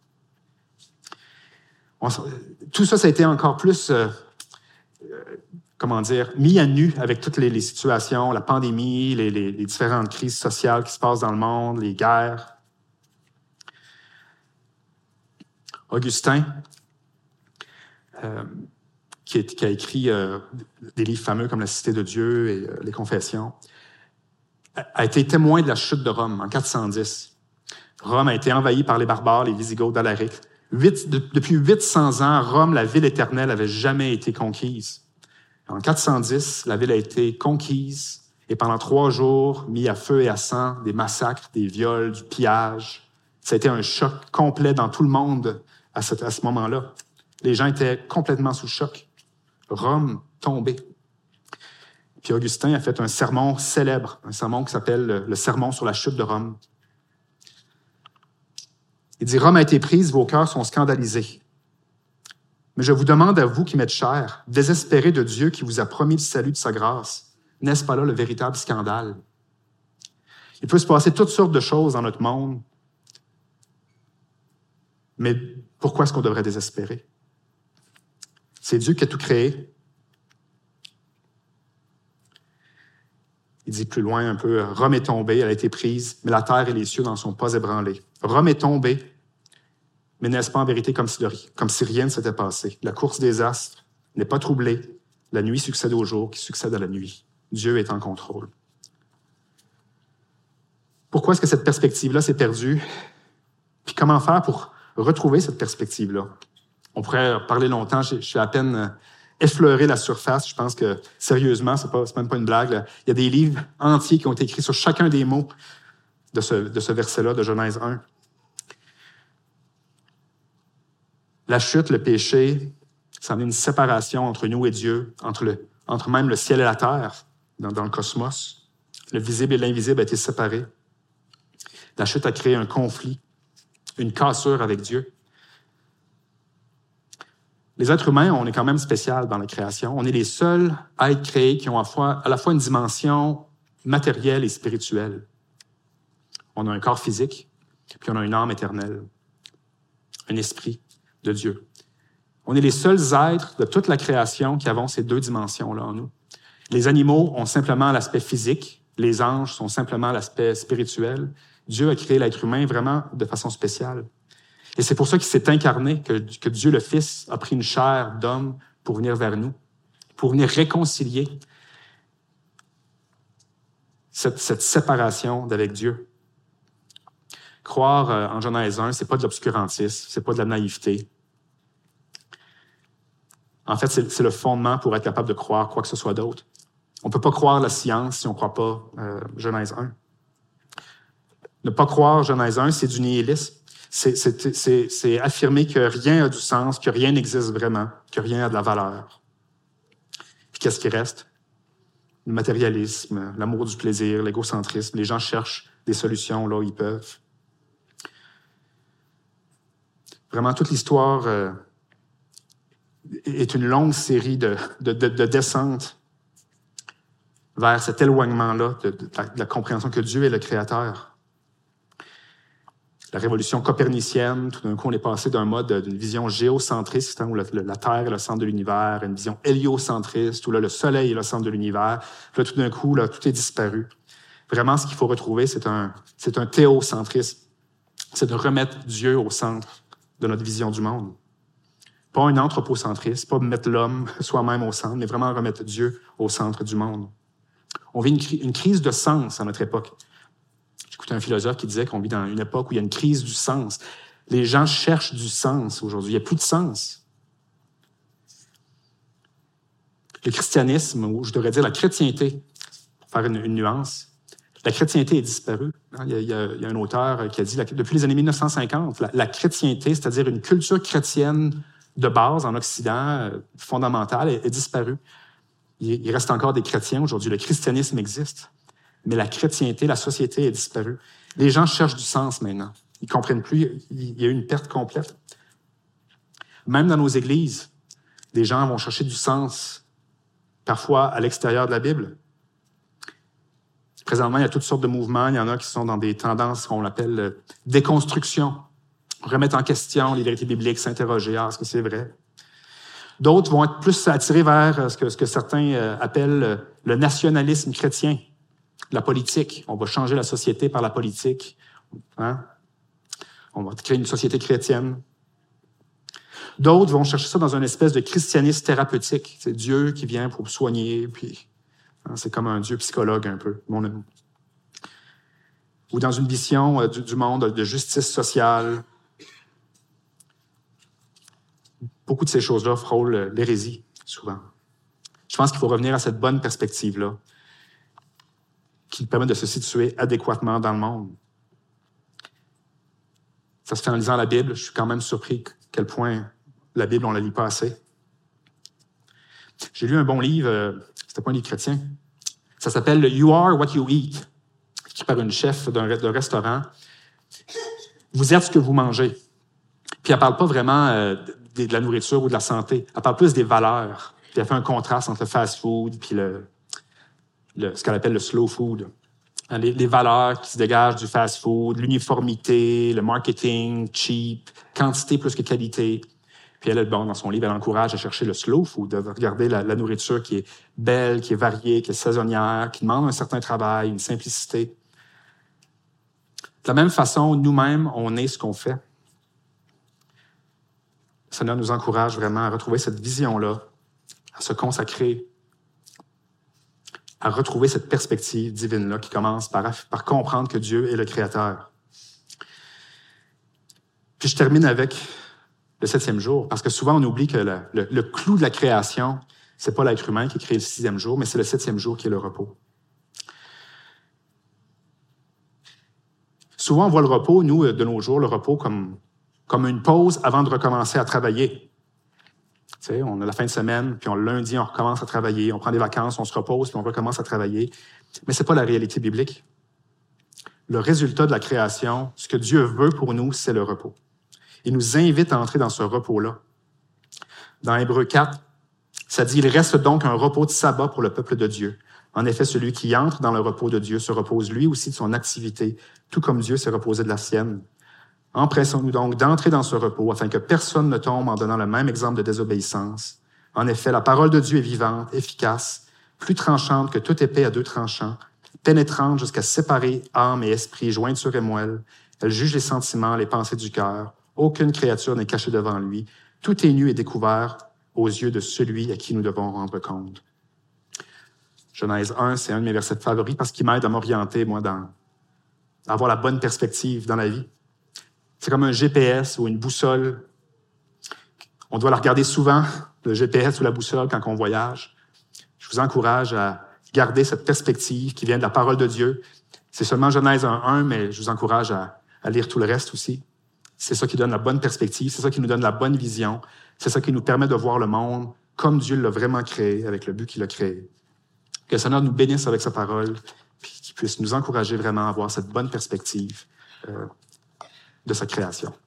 On, tout ça, ça a été encore plus, euh, euh, comment dire, mis à nu avec toutes les, les situations, la pandémie, les, les, les différentes crises sociales qui se passent dans le monde, les guerres. Augustin, euh, qui, est, qui a écrit euh, des livres fameux comme La Cité de Dieu et euh, Les Confessions, a, a été témoin de la chute de Rome en quatre cent dix. Rome a été envahie par les barbares, les Wisigoths d'Alaric. Huit, de, depuis huit cents ans, Rome, la ville éternelle, n'avait jamais été conquise. En quatre cent dix, la ville a été conquise et pendant trois jours, mis à feu et à sang, des massacres, des viols, du pillage. Ça a été un choc complet dans tout le monde à ce, à ce moment-là. Les gens étaient complètement sous choc. Rome tombée. Puis Augustin a fait un sermon célèbre, un sermon qui s'appelle le, le Sermon sur la chute de Rome. Il dit « Rome a été prise, vos cœurs sont scandalisés. Mais je vous demande à vous qui m'êtes chers, désespérés de Dieu qui vous a promis le salut de sa grâce. N'est-ce pas là le véritable scandale? Il peut se passer toutes sortes de choses dans notre monde, mais pourquoi est-ce qu'on devrait désespérer? C'est Dieu qui a tout créé. Il dit plus loin un peu, Rome est tombée, elle a été prise, mais la terre et les cieux n'en sont pas ébranlés. Rome est tombée, mais n'est-ce pas en vérité comme si, comme si rien ne s'était passé? La course des astres n'est pas troublée. La nuit succède au jour qui succède à la nuit. Dieu est en contrôle. Pourquoi est-ce que cette perspective-là s'est perdue? Puis comment faire pour retrouver cette perspective-là? On pourrait parler longtemps, je suis à peine effleuré la surface. Je pense que, sérieusement, c'est pas, c'est même pas une blague. Là. Il y a des livres entiers qui ont été écrits sur chacun des mots de ce, de ce verset-là, de Genèse un. La chute, le péché, ça en est une séparation entre nous et Dieu, entre, le, entre même le ciel et la terre, dans, dans le cosmos. Le visible et l'invisible a été séparés. La chute a créé un conflit, une cassure avec Dieu. Les êtres humains, on est quand même spécial dans la création. On est les seuls êtres créés qui ont à, fois, à la fois une dimension matérielle et spirituelle. On a un corps physique, puis on a une âme éternelle, un esprit de Dieu. On est les seuls êtres de toute la création qui avons ces deux dimensions-là en nous. Les animaux ont simplement l'aspect physique, les anges sont simplement l'aspect spirituel. Dieu a créé l'être humain vraiment de façon spéciale. Et c'est pour ça qu'il s'est incarné, que, que Dieu le Fils a pris une chair d'homme pour venir vers nous, pour venir réconcilier cette, cette séparation d'avec Dieu. Croire euh, en Genèse un, c'est pas de l'obscurantisme, c'est pas de la naïveté. En fait, c'est, c'est le fondement pour être capable de croire quoi que ce soit d'autre. On ne peut pas croire la science si on ne croit pas euh, Genèse un. Ne pas croire Genèse un, c'est du nihilisme. C'est, c'est, c'est, c'est affirmer que rien n'a du sens, que rien n'existe vraiment, que rien n'a de la valeur. Puis qu'est-ce qui reste? Le matérialisme, l'amour du plaisir, l'égocentrisme. Les gens cherchent des solutions là où ils peuvent. Vraiment, toute l'histoire euh, est une longue série de, de, de, de descentes vers cet éloignement-là de, de, la, de la compréhension que Dieu est le Créateur. La révolution copernicienne, tout d'un coup, on est passé d'un mode d'une vision géocentriste, hein, où la, la Terre est le centre de l'univers, à une vision héliocentriste, où là, le Soleil est le centre de l'univers. Puis là, tout d'un coup, là, tout est disparu. Vraiment, ce qu'il faut retrouver, c'est un, c'est un théocentrisme. C'est de remettre Dieu au centre de notre vision du monde. Pas un anthropocentrisme, pas mettre l'homme soi-même au centre, mais vraiment remettre Dieu au centre du monde. On vit une, une crise de sens à notre époque. J'écoutais un philosophe qui disait qu'on vit dans une époque où il y a une crise du sens. Les gens cherchent du sens aujourd'hui. Il n'y a plus de sens. Le christianisme, ou je devrais dire la chrétienté, pour faire une, une nuance, la chrétienté est disparue. Il y a, il y a, il y a un auteur qui a dit, que depuis les années mille neuf cent cinquante, la, la chrétienté, c'est-à-dire une culture chrétienne de base en Occident, fondamentale, est, est disparue. Il, il reste encore des chrétiens aujourd'hui. Le christianisme existe. Mais la chrétienté, la société est disparue. Les gens cherchent du sens maintenant. Ils ne comprennent plus. Il y a eu une perte complète. Même dans nos églises, des gens vont chercher du sens, parfois à l'extérieur de la Bible. Présentement, il y a toutes sortes de mouvements. Il y en a qui sont dans des tendances qu'on appelle déconstruction, remettre en question les vérités bibliques, s'interroger, ah, est-ce que c'est vrai? D'autres vont être plus attirés vers ce que, ce que certains appellent le nationalisme chrétien. La politique, on va changer la société par la politique. Hein? On va créer une société chrétienne. D'autres vont chercher ça dans une espèce de christianisme thérapeutique. C'est Dieu qui vient pour soigner, puis hein, c'est comme un Dieu psychologue un peu. Mon... Ou dans une vision euh, du, du monde de justice sociale. Beaucoup de ces choses-là frôlent l'hérésie, souvent. Je pense qu'il faut revenir à cette bonne perspective-là, qui permet de se situer adéquatement dans le monde. Ça se fait en lisant la Bible. Je suis quand même surpris à quel point la Bible, on ne la lit pas assez. J'ai lu un bon livre, euh, c'était pas un livre chrétien. Ça s'appelle « You are what you eat », écrit par une chef d'un, d'un restaurant. Vous êtes ce que vous mangez. Puis elle parle pas vraiment euh, de, de la nourriture ou de la santé. Elle parle plus des valeurs. Puis elle fait un contraste entre le fast-food puis le... Le, ce qu'elle appelle le slow food. Les, les valeurs qui se dégagent du fast-food, l'uniformité, le marketing, cheap, quantité plus que qualité. Puis elle, bon, dans son livre, elle encourage à chercher le slow food, de regarder la, la nourriture qui est belle, qui est variée, qui est saisonnière, qui demande un certain travail, une simplicité. De la même façon, nous-mêmes, on est ce qu'on fait. Le Seigneur nous encourage vraiment à retrouver cette vision-là, à se consacrer, à retrouver cette perspective divine-là qui commence par, par comprendre que Dieu est le Créateur. Puis je termine avec le septième jour, parce que souvent on oublie que le, le, le clou de la création, c'est pas l'être humain qui crée le sixième jour, mais c'est le septième jour qui est le repos. Souvent on voit le repos, nous, de nos jours, le repos comme, comme une pause avant de recommencer à travailler. Tu sais, on a la fin de semaine, puis on, le lundi, on recommence à travailler, on prend des vacances, on se repose, puis on recommence à travailler. Mais ce n'est pas la réalité biblique. Le résultat de la création, ce que Dieu veut pour nous, c'est le repos. Il nous invite à entrer dans ce repos-là. Dans Hébreux quatre, ça dit « Il reste donc un repos de sabbat pour le peuple de Dieu. En effet, celui qui entre dans le repos de Dieu se repose lui aussi de son activité, tout comme Dieu s'est reposé de la sienne. Empressons-nous donc d'entrer dans ce repos afin que personne ne tombe en donnant le même exemple de désobéissance. En effet, la parole de Dieu est vivante, efficace, plus tranchante que toute épée à deux tranchants, pénétrante jusqu'à séparer âme et esprit, jointure et moelle. Elle juge les sentiments, les pensées du cœur. Aucune créature n'est cachée devant lui. Tout est nu et découvert aux yeux de celui à qui nous devons rendre compte. » Genèse un, c'est un de mes versets favoris parce qu'il m'aide à m'orienter, moi, dans à avoir la bonne perspective dans la vie. C'est comme un G P S ou une boussole. On doit la regarder souvent, le G P S ou la boussole, quand on voyage. Je vous encourage à garder cette perspective qui vient de la parole de Dieu. C'est seulement Genèse un un, mais je vous encourage à, à lire tout le reste aussi. C'est ça qui donne la bonne perspective, c'est ça qui nous donne la bonne vision, c'est ça qui nous permet de voir le monde comme Dieu l'a vraiment créé, avec le but qu'il a créé. Que le Seigneur nous bénisse avec sa parole, puis qu'il puisse nous encourager vraiment à avoir cette bonne perspective euh, de sa création.